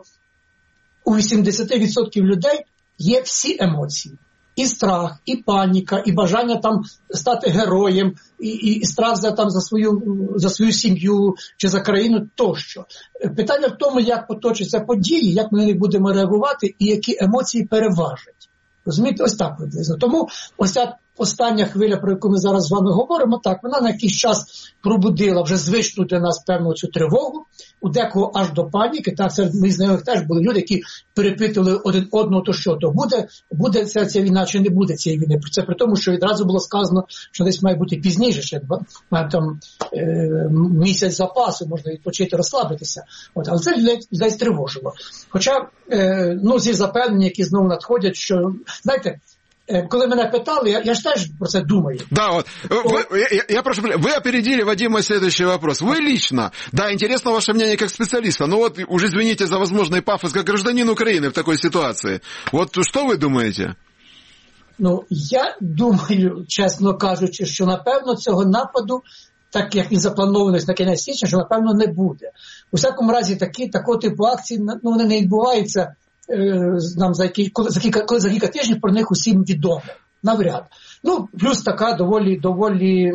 у вісімдесят відсотків людей є всі емоції. І страх, і паніка, і бажання там стати героєм, і, і, і страх за, там, за, свою, за свою сім'ю чи за країну тощо. Питання в тому, як поточаться події, як ми на них будемо реагувати і які емоції переважать. Розумієте, ось так приблизно. Тому ось ця остання хвиля, про яку ми зараз з вами говоримо, так, вона на якийсь час пробудила вже звичну для нас певну цю тривогу, у декого аж до паніки. Так, серед моїх знайомих теж були люди, які перепитували один одного, то що, то буде, буде ця, ця війна чи не буде цієї війни. Це при тому, що відразу було сказано, що десь має бути пізніше, ще там е, місяць запасу, можна відпочити, розслабитися. От, але це людей, людей стривожило. Хоча, е, ну, зі запевнення, які знову надходять, що, знаєте, коли мене питали, я, я ж теж про це думаю. Да, вот. Вы, я, я прошу, вы опередили Вадима следующий вопрос. Вы лично, да, интересно ваше мнение как специалиста, но вот уже извините за возможный пафос, как гражданин Украины в такой ситуации. Вот что вы думаете? Ну, я думаю, чесно кажучи, що напевно цього нападу, так як він запланований на кінець січня, що напевно не буде. У всякому разі, такі, такого типу акцій, ну, вони не відбуваються е, нам за які, коли, за кілька, коли за кілька тижнів про них усім відомо. Навряд. Ну, плюс така доволі, доволі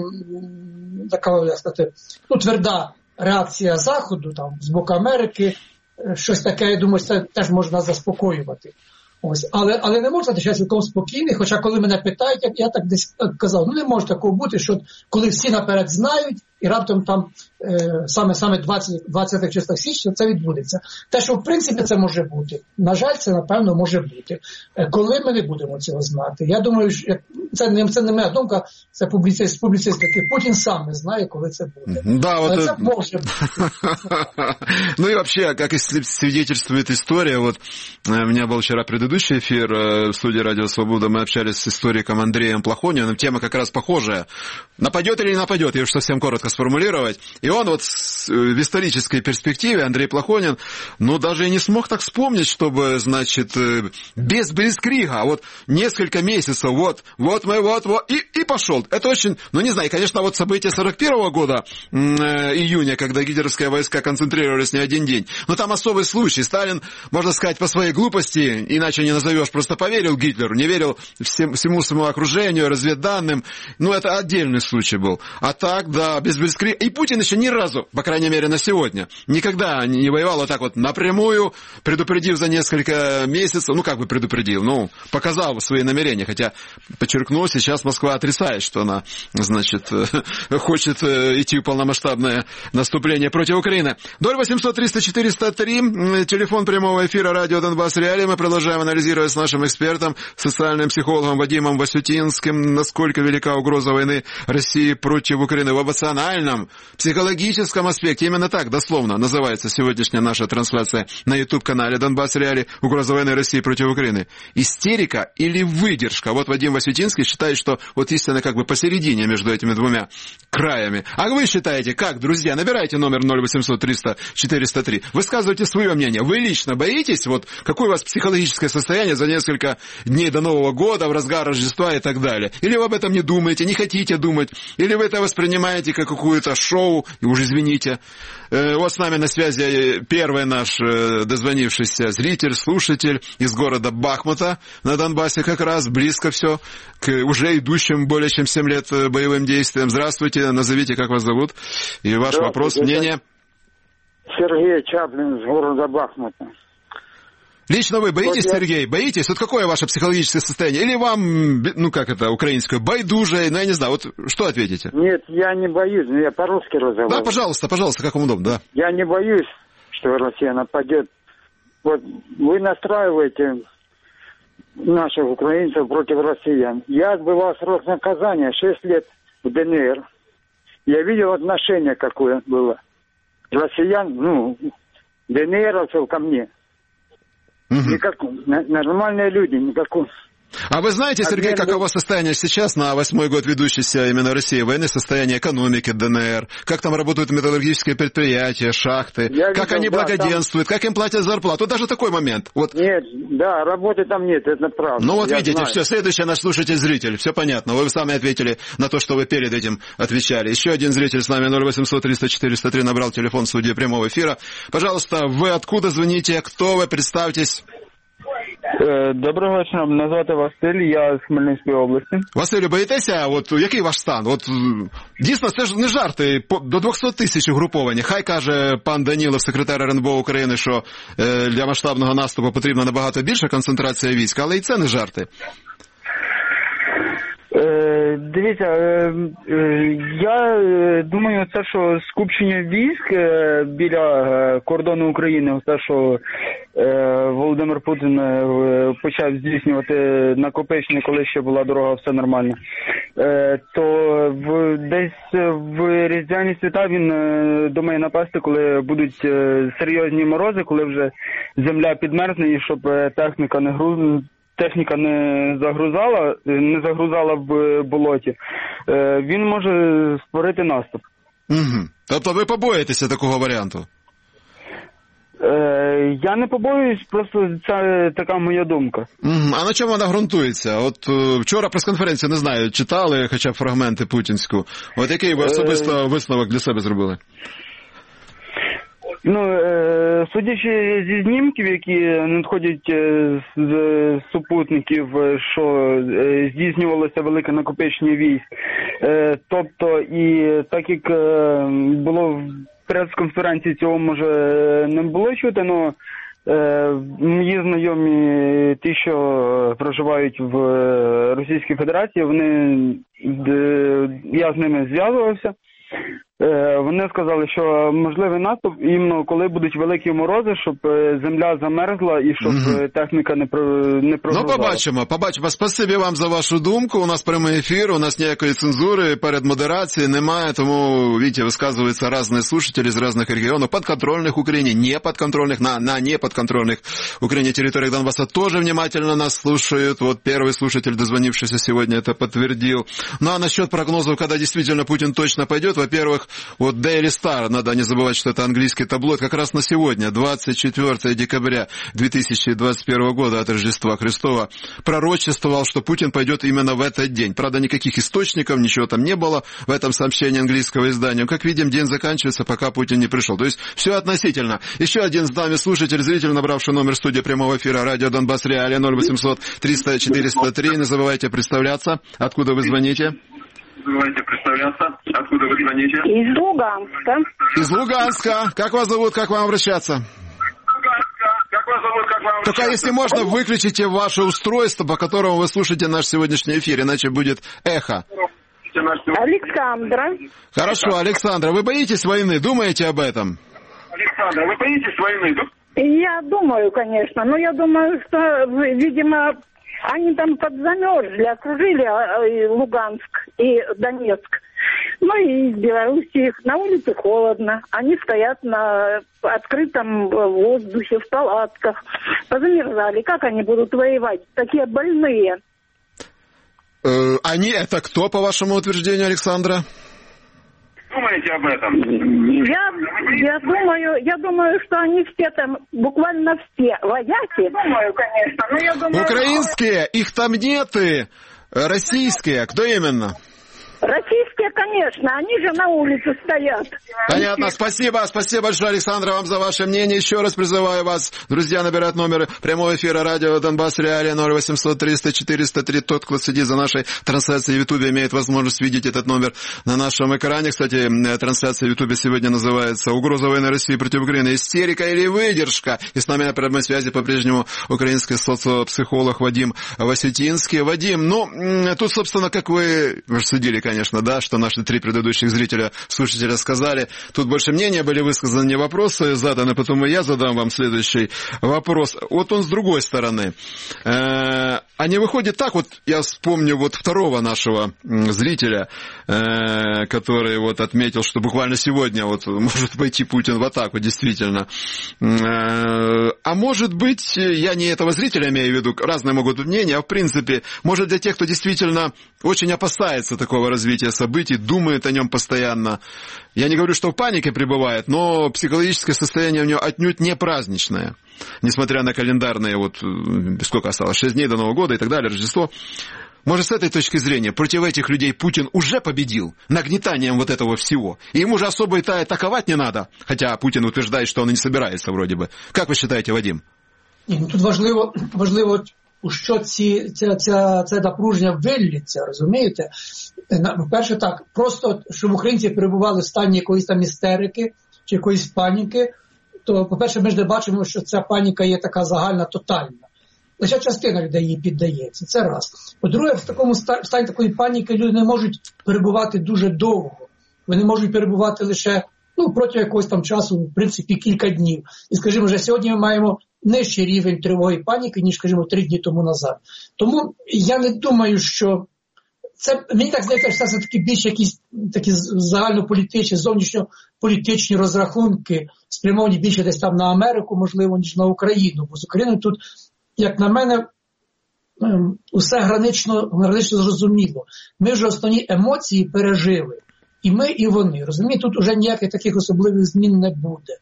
така, як сказати, ну, тверда реакція Заходу, там, з боку Америки, щось таке, я думаю, це теж можна заспокоювати. Ось, але, але не можна лише цілком спокійний, хоча коли мене питають, я, я так десь казав, ну не може такого бути, що коли всі наперед знають, і раптом там е, саме, саме двадцятого числа січня це відбудеться. Те, що в принципі це може бути, на жаль, це напевно може бути. Е, коли ми не будемо цього знати? Я думаю, що це не, це не моя думка, це публіцист, публіцистики. Путін сам не знає, коли це буде. Да, але вот це это... може бути. Ну и вообще, как и свидетельствует история, вот у меня был вчера предыдущий эфир в студии «Радио Свобода», мы общались с историком Андреем Плохониным, тема как раз похожая. Нападет или не нападет, я уж совсем коротко сформулировать. И он вот в исторической перспективе, Андрей Плохонин, ну даже и не смог так вспомнить, чтобы, значит, без блицкрига, вот несколько месяцев, вот, вот мы, вот, вот, и, и пошел. Это очень, ну не знаю, конечно, вот события сорок первого года, э, июня, когда гитлеровские войска концентрировались не один день, но там особый случай. Сталин, можно сказать, по своей глупости, иначе не назовешь, просто поверил Гитлеру, не верил всем, всему своему окружению, разведданным, ну это отдельный случай был. А так, да, без блицкрига. И Путин еще ни разу, по крайней мере на сегодня, никогда не воевал вот так вот напрямую, предупредив за несколько месяцев, ну как бы предупредил, ну показал свои намерения, хотя, подчеркну, сейчас Москва отрицает, что она, значит, хочет идти в полномасштабное наступление против Украины. ноль восемьсот триста четыреста три, телефон прямого эфира радио Донбасс Реалии. Мы продолжаем анализировать с нашим экспертом, социальным психологом Вадимом Васютинским, насколько велика угроза войны России против Украины в эмоциональном, психологическом аспекте. Именно так, дословно, называется сегодняшняя наша трансляция на YouTube-канале Донбасс Реалии. Угроза войны России против Украины. Истерика или выдержка? Вот Вадим Васютинский считает, что вот истина как бы посередине между этими двумя краями. А вы считаете, как, друзья? Набирайте номер ноль восемьсот триста четыреста три. Высказывайте свое мнение. Вы лично боитесь? Вот какое у вас психологическое состояние за несколько дней до Нового года, в разгар Рождества и так далее? Или вы об этом не думаете, не хотите думать? Или вы это воспринимаете как какое-то шоу? И уж извините. Вот с нами на связи первый наш дозвонившийся зритель, слушатель из города Бахмута на Донбассе, как раз близко все к уже идущим более чем семь лет боевым действиям. Здравствуйте, назовите, как вас зовут, и ваш вопрос, мнение. Сергей Чаплин из города Бахмута. Лично вы боитесь, вот я... Сергей, боитесь? Вот какое ваше психологическое состояние? Или вам, ну как это, украинское, байдуже, ну я не знаю, вот что ответите? Нет, я не боюсь, но я по-русски разговариваю. Да, пожалуйста, пожалуйста, как вам удобно, да. Я не боюсь, что Россия нападет. Вот вы настраиваете наших украинцев против россиян. Я отбывал срок наказания, шесть лет в ДНР. Я видел отношение, какое было. Россиян, ну, ДНРовцев ко мне. Угу. Никак, нормальные люди, никакого. А вы знаете, Сергей, каково состояние сейчас на восьмой год ведущейся именно России войны, состояние экономики ДНР, как там работают металлургические предприятия, шахты, Я как видел, они да, благоденствуют, там... как им платят зарплату? Даже такой момент. Вот. Нет, да, работы там нет, это правда. Ну вот Я видите, знаю. все, следующий наш слушатель-зритель, все понятно, вы сами ответили на то, что вы перед этим отвечали. Еще один зритель с нами, ноль восемьсот триста четыреста три, набрал телефон в студии прямого эфира. Пожалуйста, вы откуда звоните, кто вы, представьтесь. Доброго вечора, мене звати Василь, я з Хмельницької області. Василю, боїтеся, от який ваш стан? От дійсно, це ж не жарти, до двісті тисяч угруповання. Хай каже пан Данілов, секретар РНБО України, що для масштабного наступу потрібна набагато більша концентрація військ, але і це не жарти. Е, дивіться, е, е, я думаю, це, що скупчення військ е, біля е, кордону України, те, що е, Володимир Путін е, почав здійснювати накопичення, коли ще була дорога, все нормально, е, то в, десь в різдвяні свята він е, думає напасти, коли будуть е, серйозні морози, коли вже земля підмерзне і щоб техніка не грузила. техніка не загрузала, не загрузала в болоті, він може створити наступ. Угу. Тобто ви побоїтеся такого варіанту? Е, я не побоююсь, просто це така моя думка. Угу. А на чому вона ґрунтується? От е, вчора прес-конференцію, не знаю, читали хоча б фрагменти путінську. От який ви особисто е... висновок для себе зробили? Ну, е, судячи зі знімків, які надходять з супутників, що е, здійснювалося велике накопичення військ, е, тобто і так як е, було в прес-конференції, цього може не було чути, але е, мої знайомі, ті, що проживають в Російській Федерації, вони, е, я з ними зв'язувався. Вони сказали, що можливий наступ іменно коли будуть великі морози, щоб земля замерзла і щоб mm-hmm. техніка не не прогрузала. Ну, побачимо, побачимо. Спасибі вам за вашу думку. У нас прямий ефір, у нас ніякої цензури перед модерацією немає, тому, видите, высказываются разные слушатели из разных регионов, подконтрольных Украине, не подконтрольных, на, на неподконтрольных Украине территориях Донбасса тоже внимательно нас слушают. Вот первый слушатель, дозвонившийся сегодня, это подтвердил. Ну, а насчет прогнозов, когда действительно Путин точно пойдет, во-первых, вот Daily Star, надо не забывать, что это английский таблоид, как раз на сегодня, двадцать четвёртого декабря две тысячи двадцать первого года от Рождества Христова, пророчествовал, что Путин пойдет именно в этот день. Правда, никаких источников, ничего там не было в этом сообщении английского издания. Как видим, день заканчивается, пока Путин не пришел. То есть все относительно. Еще один с нами слушатель, зритель, набравший номер студии прямого эфира радио Донбасс Реалия ноль восемьсот триста четыреста три. Не забывайте представляться. Откуда вы звоните? Давайте представляться. Откуда вы звоните? Из Луганска. Из Луганска. Как вас зовут, как вам обращаться? Луганска. Как вас зовут, как вам обращаться? Только если можно, выключите ваше устройство, по которому вы слушаете наш сегодняшний эфир, иначе будет эхо. Александра. Хорошо, Александра, вы боитесь войны? Думаете об этом? Александра, вы боитесь войны? Я думаю, конечно, но я думаю, что, видимо, они там подзамерзли, окружили Луганск и Донецк. Ну и из Белоруссии на улице холодно. Они стоят на открытом воздухе, в палатках. Позамерзали. Как они будут воевать? Такие больные. Э, они это кто, по вашему утверждению, Александра? Думаете об этом? Я, я думаю, я думаю, что они все там, буквально все вояки. Думаю, конечно, но я думаю... Украинские, их там нет, и российские, кто именно? Российские, конечно, они же на улице стоят. Понятно, спасибо, спасибо большое, Александра, вам за ваше мнение. Еще раз призываю вас, друзья, набирать номеры прямого эфира радио Донбасс Реалия ноль восемьсот триста четыреста три. Тот, кто следит за нашей трансляцией в Ютубе, имеет возможность видеть этот номер на нашем экране. Кстати, трансляция в Ютубе сегодня называется «Угроза войны России против Украины. Истерика или выдержка?» И с нами на прямой связи по-прежнему украинский социопсихолог Вадим Васютинский. Вадим, ну, тут, собственно, как вы, вы же судили, конечно, да, что наши три предыдущих зрителя, слушателя сказали. Тут больше мнения были высказаны, не вопросы заданы, потом и я задам вам следующий вопрос. Вот он с другой стороны. А не выходит так, вот я вспомню вот второго нашего зрителя, который вот отметил, что буквально сегодня вот может пойти Путин в атаку, действительно. А может быть, я не этого зрителя имею в виду, разные могут быть мнения, а в принципе, может для тех, кто действительно очень опасается такого развития событий, думает о нем постоянно. Я не говорю, что в панике пребывает, но психологическое состояние у него отнюдь не праздничное. Несмотря на календарные, вот сколько осталось, шесть дней до Нового года и так далее, Рождество. Может, с этой точки зрения против этих людей Путин уже победил нагнетанием вот этого всего. И ему же особо и атаковать не надо. Хотя Путин утверждает, что он и не собирается вроде бы. Как вы считаете, Вадим? Ні, тут важливо, важливо, у що ці, ця, ця, це напруження виллється, розумієте? По-перше, так, просто, щоб українці перебували в стані якоїсь там істерики чи якоїсь паніки, то, по-перше, ми ж не бачимо, що ця паніка є така загальна, тотальна. Лише частина людей їй піддається, це раз. По-друге, в такому стані такої паніки люди не можуть перебувати дуже довго. Вони можуть перебувати лише, ну, протягом якогось там часу, в принципі, кілька днів. І, скажімо, вже сьогодні ми маємо нижчий рівень тривоги і паніки, ніж, скажімо, три дні тому назад. Тому я не думаю, що це, мені так здається, що це все-таки більше якісь такі загальнополітичні, зовнішньополітичні розрахунки, спрямовані більше десь там на Америку, можливо, ніж на Україну. Бо з Україною тут, як на мене, усе гранично, гранично зрозуміло. Ми вже основні емоції пережили. І ми, і вони. Розумієте, тут вже ніяких таких особливих змін не буде.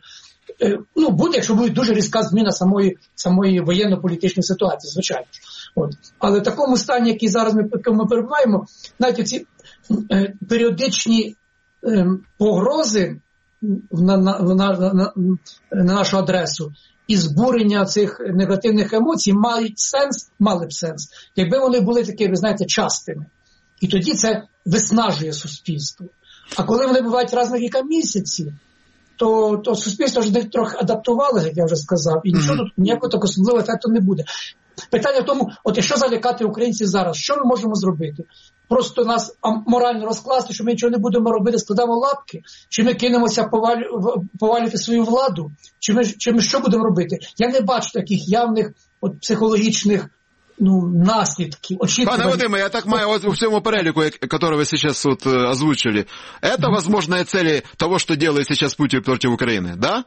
Ну, буде, якщо буде дуже різка зміна самої, самої воєнно-політичної ситуації, звичайно. От. Але в такому стані, який зараз ми, ми перебуваємо, навіть ці е, періодичні е, погрози на, на, на, на, на, на нашу адресу і збурення цих негативних емоцій мають сенс, мали б сенс, якби вони були такі, ви знаєте, частими. І тоді це виснажує суспільство. А коли вони бувають раз на кілька місяців, то, то суспільство вже трохи адаптувалося, як я вже сказав, і нічого тут, ніякого такого особливого ефекту не буде. Питання в тому, от якщо залякати українців зараз, що ми можемо зробити? Просто нас морально розкласти, що ми нічого не будемо робити, складаємо лапки? Чи ми кинемося повалю, повалювати свою владу? Чи ми, чи ми що будемо робити? Я не бачу таких явних от, психологічних ну, наслідків. Пане Вадиме, я так маю вот в всему перелику, который вы сейчас вот озвучили. Это mm-hmm. возможные цели того, что делает сейчас Путин против Украины, да?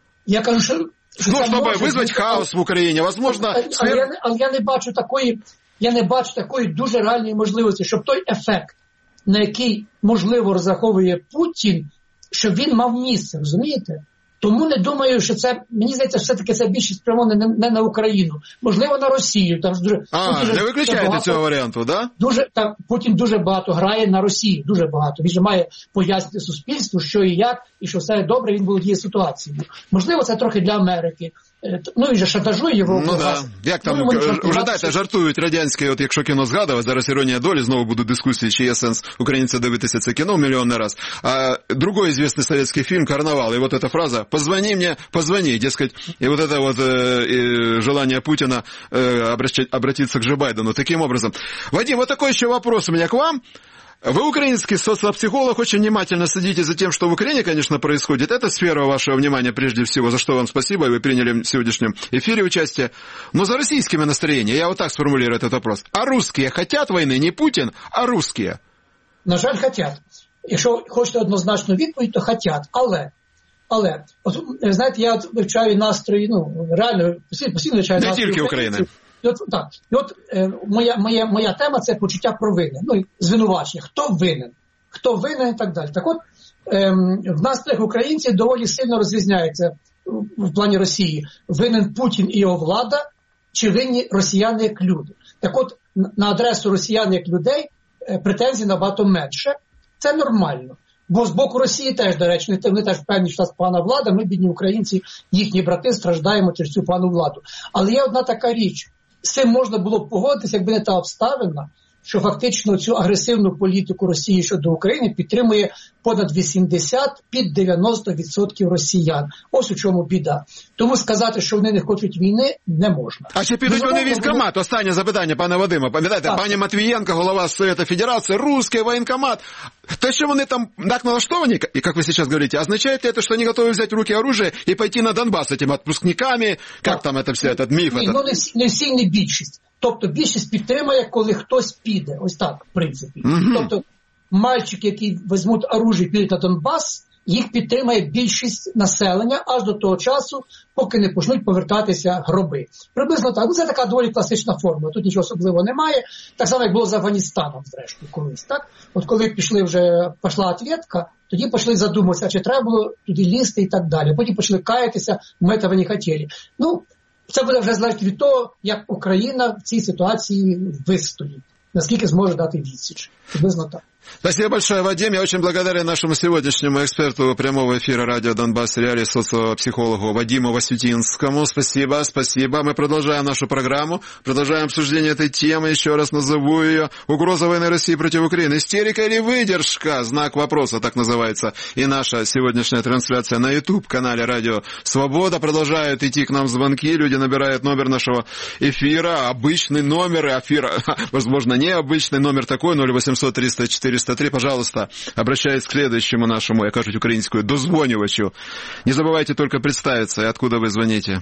Я кажу, що... Ну, щоб визвати хаос в Україні, возможно... Але, але, я, але я не бачу такої, я не бачу такої дуже реальної можливості, щоб той ефект, на який, можливо, розраховує Путін, щоб він мав місце, розумієте? Тому не думаю, що це, мені здається, все-таки це більше спрямоване не, не на Україну. Можливо, на Росію. Там дуже, а, дуже, не виключаєте багато, цього варіанту, да? Дуже, там, Путін дуже багато грає на Росію, дуже багато. Він же має пояснити суспільству, що і як, і що все добре, він володіє ситуацією. Можливо, це трохи для Америки. Ну, він же шантажує Європу. Ну, да. Як там, ну, вже дайте, жартують радянське, от якщо кіно згадувати, зараз іронія долі, знову будуть дискусії, чи є сенс українцям дивитися це кіно мільйонний раз. А другой известный советский фильм «Карнавал», и вот эта фраза «позвони мне, позвони», дескать, и вот это вот э, желание Путина э, обращать, обратиться к Джо Байдену таким образом. Вадим, вот такой еще вопрос у меня к вам. Вы, украинский социопсихолог, очень внимательно следите за тем, что в Украине, конечно, происходит. Это сфера вашего внимания прежде всего, за что вам спасибо, и вы приняли в сегодняшнем эфире участие. Но за российскими настроениями, я вот так сформулирую этот вопрос. А русские хотят войны? Не Путин, а русские? На жаль, хотят. Якщо хочете однозначну відповідь, то хотят. Але, але, от, знаєте, я вивчаю настрої, ну, реально, постійно, постійно вивчаю настрої. Не тільки України. І от, так, і от е, моя, моя, моя тема – це почуття провини, ну, звинувачення. Хто винен? Хто винен і так далі. Так от, е, в настроях українців доволі сильно розрізняється в плані Росії. Винен Путін і його влада, чи винні росіяни як люди. Так от, на адресу росіян як людей е, претензій набагато менше. Це нормально. Бо з боку Росії теж, до речі, вони теж певні, що це пана влада, ми, бідні українці, їхні брати, страждаємо через цю пану владу. Але є одна така річ. З цим можна було б погодитися, якби не та обставина, що фактично цю агресивну політику Росії щодо України підтримує понад вісімдесят під дев'яносто відсотків росіян. Ось у чому біда. Тому сказати, що вони не хочуть війни, не можна. А чи підуть вони військкомат? Останнє запитання, пане Вадиме. Пам'ятаєте, пані Матвієнко, голова Совета Федерації, русский воєнкомат. То, що вони там так налаштовані, і, як ви зараз говорите, означає це, що вони готові взяти в руки оружие і пойти на Донбас з цими відпускниками? Як там це все, этот міф? Ні, этот? ну не, не всі, не більшість. Тобто більшість підтримує, коли хтось піде. Ось так, в принципі. Mm-hmm. Тобто мальчики, які візьмуть оружие і підуть на Донбас, їх підтримує більшість населення аж до того часу, поки не почнуть повертатися гроби. Приблизно так. Ну, це така доволі класична формула. Тут нічого особливого немає. Так само, як було з Афганістаном, зрештою, колись. Так? От коли пішли вже, пішла ответка, тоді почали задумуватися, чи треба було туди лізти і так далі. Потім почали каятися, ми того не хотіли. Ну, це буде вже залежати від того, як Україна в цій ситуації вистоїть. Наскільки зможе дати відсіч. Приблизно так. Спасибо большое, Вадим. Я очень благодарен нашему сегодняшнему эксперту прямого эфира радио «Донбасс Реалии», социопсихологу Вадиму Васютинскому. Спасибо, спасибо. Мы продолжаем нашу программу, продолжаем обсуждение этой темы. Еще раз назову ее «Угроза войны России против Украины. Истерика или выдержка?» Знак вопроса, так называется. И наша сегодняшняя трансляция на YouTube-канале «Радио Свобода». Продолжают идти к нам звонки. Люди набирают номер нашего эфира. Обычный номер, эфир, возможно, необычный номер такой, ноль восемьсот триста четыреста три, пожалуйста, обращаясь к следующему нашему, я кажу украинскую, дозвонивачу. Не забывайте только представиться, и откуда вы звоните.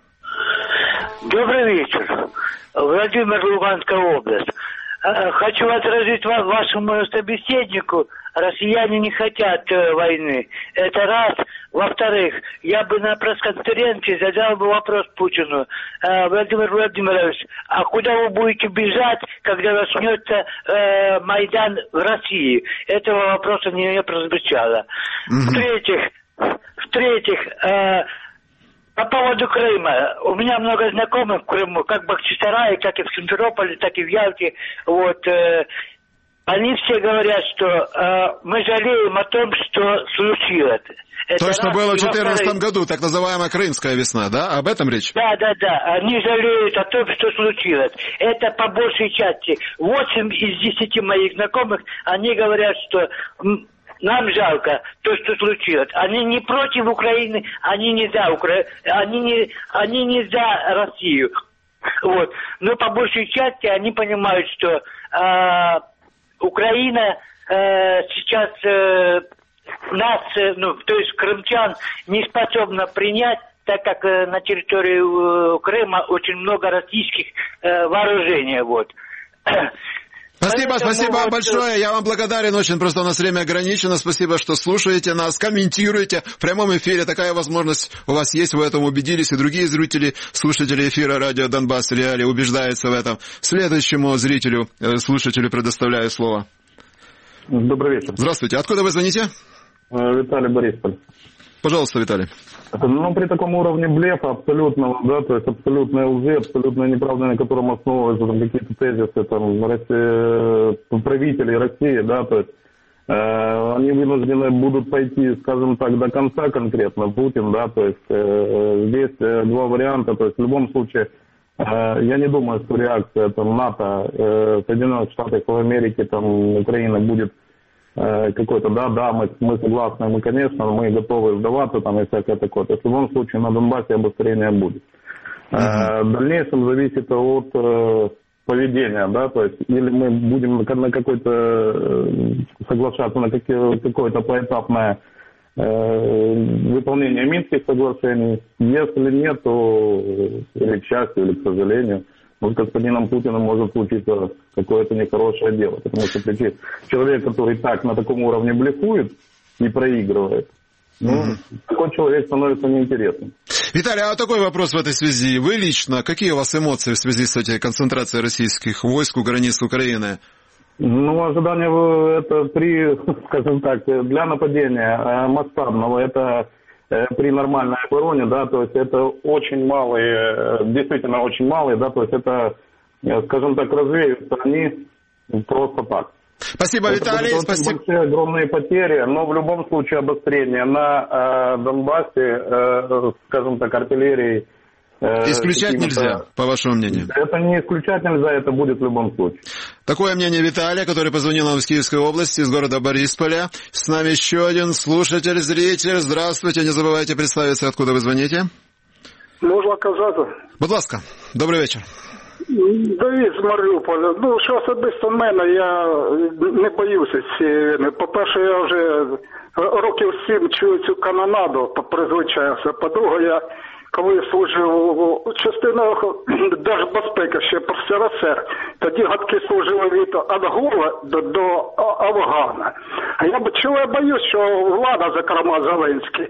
Добрый вечер. Владимир, Луганская область. Хочу возразить вашему собеседнику. Россияне не хотят войны. Это раз. Во-вторых, я бы на пресс-конференции задал бы вопрос Путину. Владимир Владимирович, а куда вы будете бежать, когда начнется э, Майдан в России? Этого вопроса не, не прозвучало. Mm-hmm. В-третьих, в-третьих э, по поводу Крыма. У меня много знакомых в Крыму, как в Бахчисарае, так и в Симферополе, так и в Ялте. Вот, э, они все говорят, что э, мы жалеем о том, что случилось. Это то, что раз, было в две тысячи четырнадцатом во-вторых... году, так называемая Крымская весна, да? Об этом речь? Да, да, да. Они жалеют о том, что случилось. Это по большей части. Восемь из десяти моих знакомых, они говорят, что нам жалко то, что случилось. Они не против Украины, они не за Украину, они не, они не за Россию. Вот. Но по большей части они понимают, что э, Украина э, сейчас э, нас, э, ну, то есть крымчан, не способна принять, так как э, на территории э, Крыма очень много российских э, вооружений. Вот. Спасибо, Поэтому спасибо вам вот... большое. Я вам благодарен очень, просто у нас время ограничено. Спасибо, что слушаете нас, комментируете. В прямом эфире такая возможность у вас есть, вы в этом убедились. И другие зрители, слушатели эфира радио Донбасс Реалии убеждаются в этом. Следующему зрителю, слушателю предоставляю слово. Добрый вечер. Здравствуйте. Откуда вы звоните? Виталий, Борисполь. Пожалуйста, Виталий. Ну, при таком уровне блефа абсолютного, да, то есть абсолютной лжи, абсолютной неправды, на котором основываются там какие-то тезисы там, России, правителей России, да, то есть э, они вынуждены будут пойти, скажем так, до конца конкретно, Путин, да, то есть э, здесь э, два варианта, то есть в любом случае, э, я не думаю, что реакция там НАТО, э, Соединенных Штатов Америки, там, Украина будет какой-то, да, да, мы, мы согласны, мы, конечно, мы готовы сдаваться там и всякое такое. То есть в любом случае на Донбассе обострение будет. Uh-huh. В дальнейшем зависит от э, поведения, да, то есть или мы будем на какой-то э, соглашаться на какие, какое-то поэтапное э, выполнение Минских соглашений. Если нет, то или к счастью, или к сожалению, вот с господином Путиным может случиться какое-то нехорошее дело. Потому что человек, который так на таком уровне блефует и проигрывает, ну, mm-hmm. такой человек становится неинтересным. Виталий, а такой вопрос в этой связи. Вы лично, какие у вас эмоции в связи с этой концентрацией российских войск у границ Украины? Ну, ожидание это при, скажем так, для нападения масштабного, это... при нормальной обороне, да, то есть это очень малые, действительно очень малые, да, то есть это, скажем так, развеются они просто так. Спасибо, это Виталий. Спасибо. Большие, огромные потери, но в любом случае обострение на э, Донбассе, э, скажем так, артиллерии. Э, исключать нельзя, по вашему мнению? Это не исключать нельзя, это будет в любом случае. Такое мнение Виталия, который позвонил нам из Киевской области, из города Борисполя. С нами еще один слушатель, зритель. Здравствуйте, не забывайте представиться, откуда вы звоните. Можна казати? Будь ласка, добрий вечір. Давид з Маріуполя. Ну, що особисто в мене, я не боюся цієї війни. По-перше, я вже років сім чую цю канонаду, призвичаюся. По-друге, я коли служив у частинах Держбезпеки ще по СРСР, тоді гадки служили від Анголи до, до Афгана. А я чого я боюсь, що влада, зокрема Зеленський,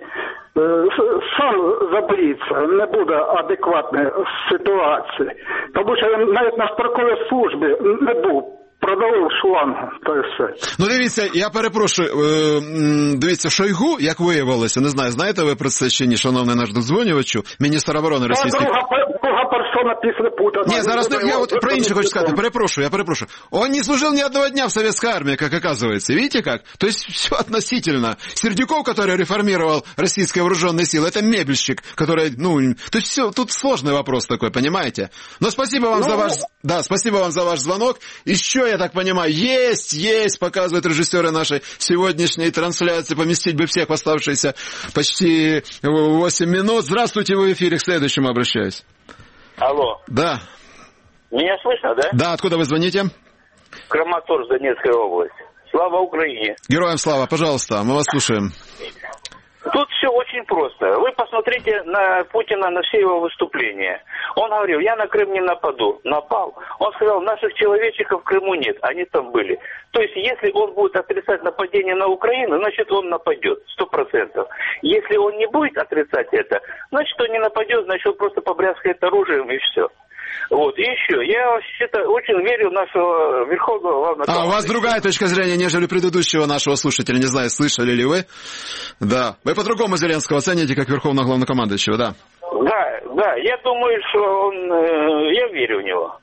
сам забоїться, не буде адекватної ситуації. Тому що він навіть на строковій службі не був. Продавив шлангу, то і все. Ну, дивіться, я перепрошую, дивіться, Шойгу, як виявилося, не знаю, знаєте ви про це чи ні, шановний наш додзвонювачу, міністр оборони російський. Друга, друга персона після Путіна. Ні, зараз не, я от про інше хочу сказати, перепрошую, я перепрошую. Он не служил ни одного дня в советской армии, как оказывается, видите как? То есть все относительно. Сердюков, который реформировал российские вооруженные силы, это мебельщик, который, ну, то есть все, тут сложный вопрос такой, понимаете? Но спасибо вам ну, за ваш, да, спасибо вам за ваш звонок. Еще, я так понимаю, есть, есть, показывают режиссеры нашей сегодняшней трансляции, поместить бы всех в оставшиеся почти восемь минут. Здравствуйте, вы в эфире, к следующему обращаюсь. Алло. Да. Меня слышно, да? Да, откуда вы звоните? Краматорск, Донецкая область. Слава Украине. Героям слава, пожалуйста, мы вас слушаем. Тут все очень просто. Вы посмотрите на Путина, на все его выступления. Он говорил, я на Крым не нападу. Напал. Он сказал, наших человечков в Крыму нет, они там были. То есть, если он будет отрицать нападение на Украину, значит, он нападет, сто процентов. Если он не будет отрицать это, значит, он не нападет, значит, он просто побрязкает оружием и все. Вот, и еще, я считаю, очень верю в нашего верховного главного. А у вас другая точка зрения, нежели предыдущего нашего слушателя, не знаю, слышали ли вы? Да, вы по-другому Зеленского оцените, как верховного главнокомандующего, да? Да, да, я думаю, что он, э, я верю в него.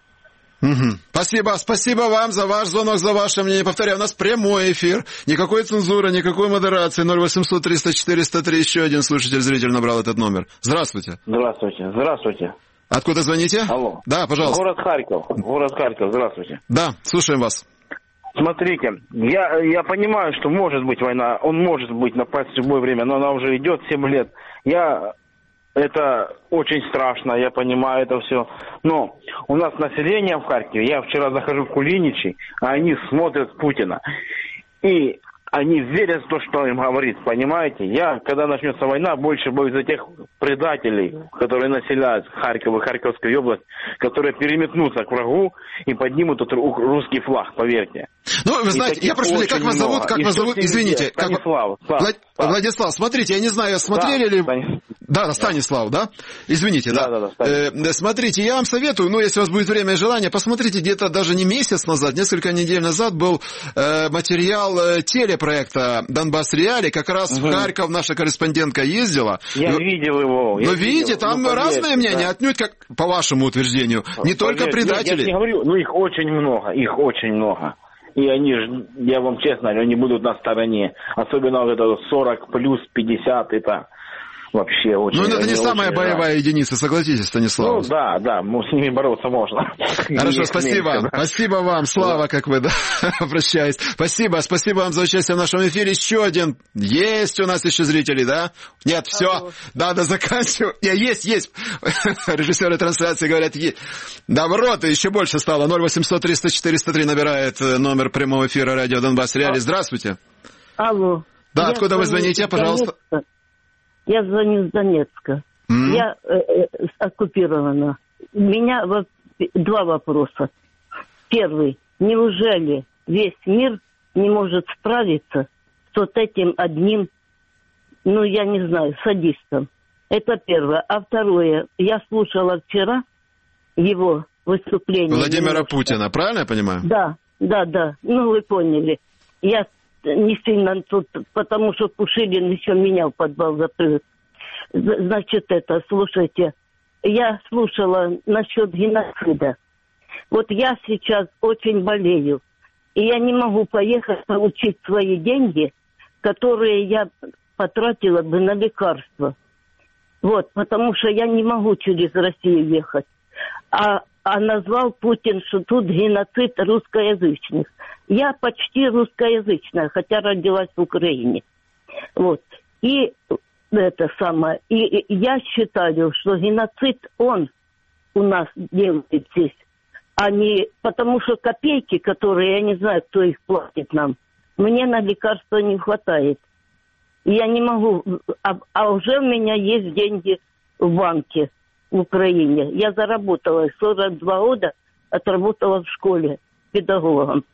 Угу. Спасибо, спасибо вам за ваш звонок, за ваше мнение. Повторяю, у нас прямой эфир, никакой цензуры, никакой модерации. ноль восемьсот триста четыреста три, еще один слушатель, зритель набрал этот номер. Здравствуйте. Здравствуйте, здравствуйте. Откуда звоните? Алло. Да, пожалуйста. Город Харьков, город Харьков, здравствуйте. Да, слушаем вас. Смотрите, я, я понимаю, что может быть война, он может быть напасть в любое время, но она уже идет семь лет. Я... Это очень страшно, я понимаю это все. Но у нас население в Харькове, я вчера захожу в Кулиничи, а они смотрят Путина. И они верят в то, что им говорит, понимаете? Я, когда начнется война, больше боюсь за тех предателей, которые населяют Харьков и Харьковскую область, которые переметнутся к врагу и поднимут тут русский флаг, поверьте. Ну, вы знаете, я прошу, как вас зовут, как вас зовут, извините. Станислав. Как... Влад... Владислав, смотрите, я не знаю, смотрели да, ли... Стан... Да, да, Станислав, да? Извините, да. Да, да, да, э, смотрите, я вам советую, ну, если у вас будет время и желание, посмотрите, где-то даже не месяц назад, несколько недель назад был э, материал э, телепроекта «Донбасс Реалии», как раз угу. в Харьков наша корреспондентка ездила. Я ну, видел его. Но видите, там ну, разные мнения, да. Отнюдь, как по вашему утверждению, не поверьте, только предатели. Я, я не говорю, ну, их очень много, их очень много. И они же, я вам честно, они будут на стороне. Особенно вот это сорок плюс пятьдесят, это вообще очень... Ну, это не самая боевая единица, согласитесь, Станислав. Ну, да, да, с ними бороться можно. Хорошо, спасибо. Меньше, да. Спасибо вам, Слава, как вы, да, обращаюсь. Спасибо, спасибо вам за участие в нашем эфире. Еще один. Есть у нас еще зрители, да? Нет, все. Надо заканчивать. Нет, есть, есть. Режиссеры трансляции говорят, есть. Добро-то еще больше стало. ноль восемьсот триста четыреста три набирает номер прямого эфира радио Донбасс Реалии. Здравствуйте. Алло. Да, откуда вы звоните, пожалуйста? Я звоню с Донецка. Mm-hmm. Я э, э, оккупирована. У меня вот два вопроса. Первый. Неужели весь мир не может справиться с вот этим одним, ну, я не знаю, садистом? Это первое. А второе. Я слушала вчера его выступление. Владимира его... Путина, правильно я понимаю? Да, да, да. Ну, вы поняли. Я... не сильно тут, потому что Пушилин еще меня в подвал закрыл. Значит, это, слушайте, я слушала насчет геноцида. Вот я сейчас очень болею, и я не могу поехать получить свои деньги, которые я потратила бы на лекарства. Вот, потому что я не могу через Россию ехать. А, а назвал Путин, что тут геноцид русскоязычных. Я почти русскоязычная, хотя родилась в Украине. Вот. И это самое. И, и я считаю, что геноцид он у нас делает здесь. А не потому что копейки, которые, я не знаю, кто их платит нам, мне на лекарства не хватает. И я не могу. А, а уже у меня есть деньги в банке в Украине. Я заработала сорок два года, отработала в школе педагогом.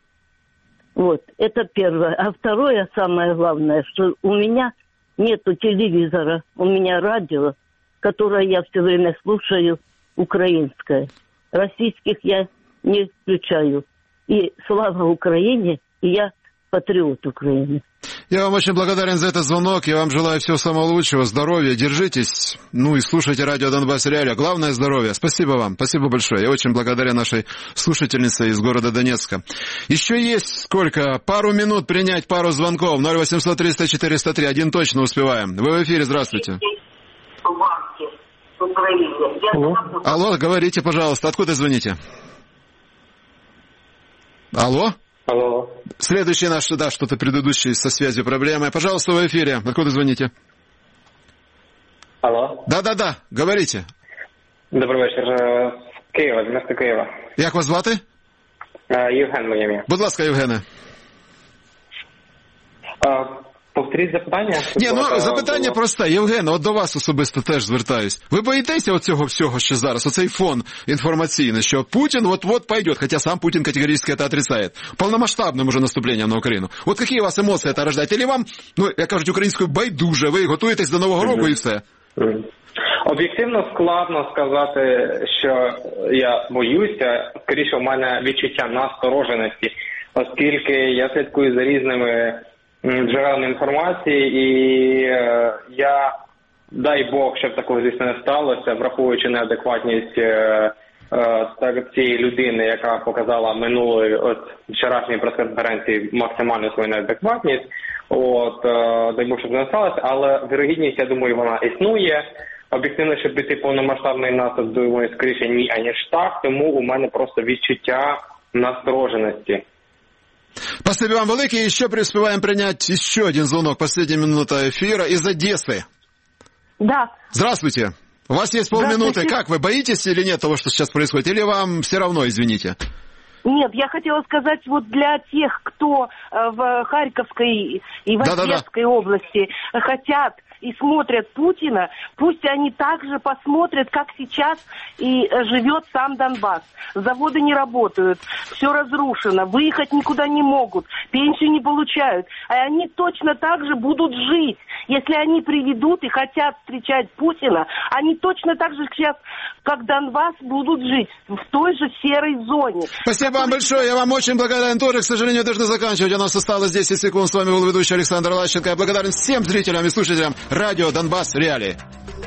Вот, это первое. А второе, самое главное, что у меня нету телевизора, у меня радио, которое я все время слушаю, украинское. Российских я не включаю. И слава Украине, и я патриот Украины. Я вам очень благодарен за этот звонок. Я вам желаю всего самого лучшего, здоровья, держитесь, ну и слушайте радио Донбасс Реалии. Главное — здоровье. Спасибо вам, спасибо большое. Я очень благодарен нашей слушательнице из города Донецка. Еще есть сколько? Пару минут принять пару звонков. ноль восемьсот триста четыреста три. Один точно успеваем. Вы в эфире, здравствуйте. Алло, Алло говорите, пожалуйста, откуда звоните? Алло? Алло. Следующий наш, да, что-то предыдущий со связью проблемы. Пожалуйста, в эфире. Откуда звоните? Алло. Да-да-да, говорите. Добрий вечір. З Києва, з міста Києва. Як вас звати? Євген моє ім'я. Будь ласка, Євгене. Повторіть запитання. Ні, ну запитання просте. Євген, от до вас особисто теж звертаюсь. Ви боїтеся оцього всього, що зараз, оцей фон інформаційний, що Путін вот-вот пойдет, хоча сам Путін категорично це отрицає. Полномасштабним уже наступлением на Україну. От які у вас емоції це рождає? Или вам, ну, як кажуть українською, байдуже, ви готуєтесь до Нового року і все? Об'єктивно складно сказати, що я боюся. Скоріше, у мене відчуття настороженості, оскільки я слідкую за різними джерелами інформації, і е, я, дай Бог, щоб такого, звісно, не сталося, враховуючи неадекватність е, е, цієї людини, яка показала минулої, от вчорашньої прес-конференції максимальну свою неадекватність, от, е, дай Бог, щоб не сталося, але вірогідність, я думаю, вона існує. Об'єктивно, щоб піти повномасштабний наступ, думаю, скоріше ні, аніж так, тому у мене просто відчуття настороженості. Спасибо вам велике. Еще успеваем принять еще один звонок. Последняя минута эфира из Одессы. Да. Здравствуйте. У вас есть полминуты. Как, вы боитесь или нет того, что сейчас происходит? Или вам все равно, извините? Нет, я хотела сказать, вот для тех, кто в Харьковской и в Одесской области хотят и смотрят Путина, пусть они также посмотрят, как сейчас и живет сам Донбасс. Заводы не работают, все разрушено, выехать никуда не могут, пенсию не получают. А они точно так же будут жить. Если они приведут и хотят встречать Путина, они точно так же сейчас, как Донбасс, будут жить в той же серой зоне. Спасибо вам большое, я вам очень благодарен тоже. К сожалению, должны заканчивать. У нас осталось десять секунд. С вами был ведущий Александр Лащенко. Я благодарен всем зрителям и слушателям радио «Донбасс Реалии».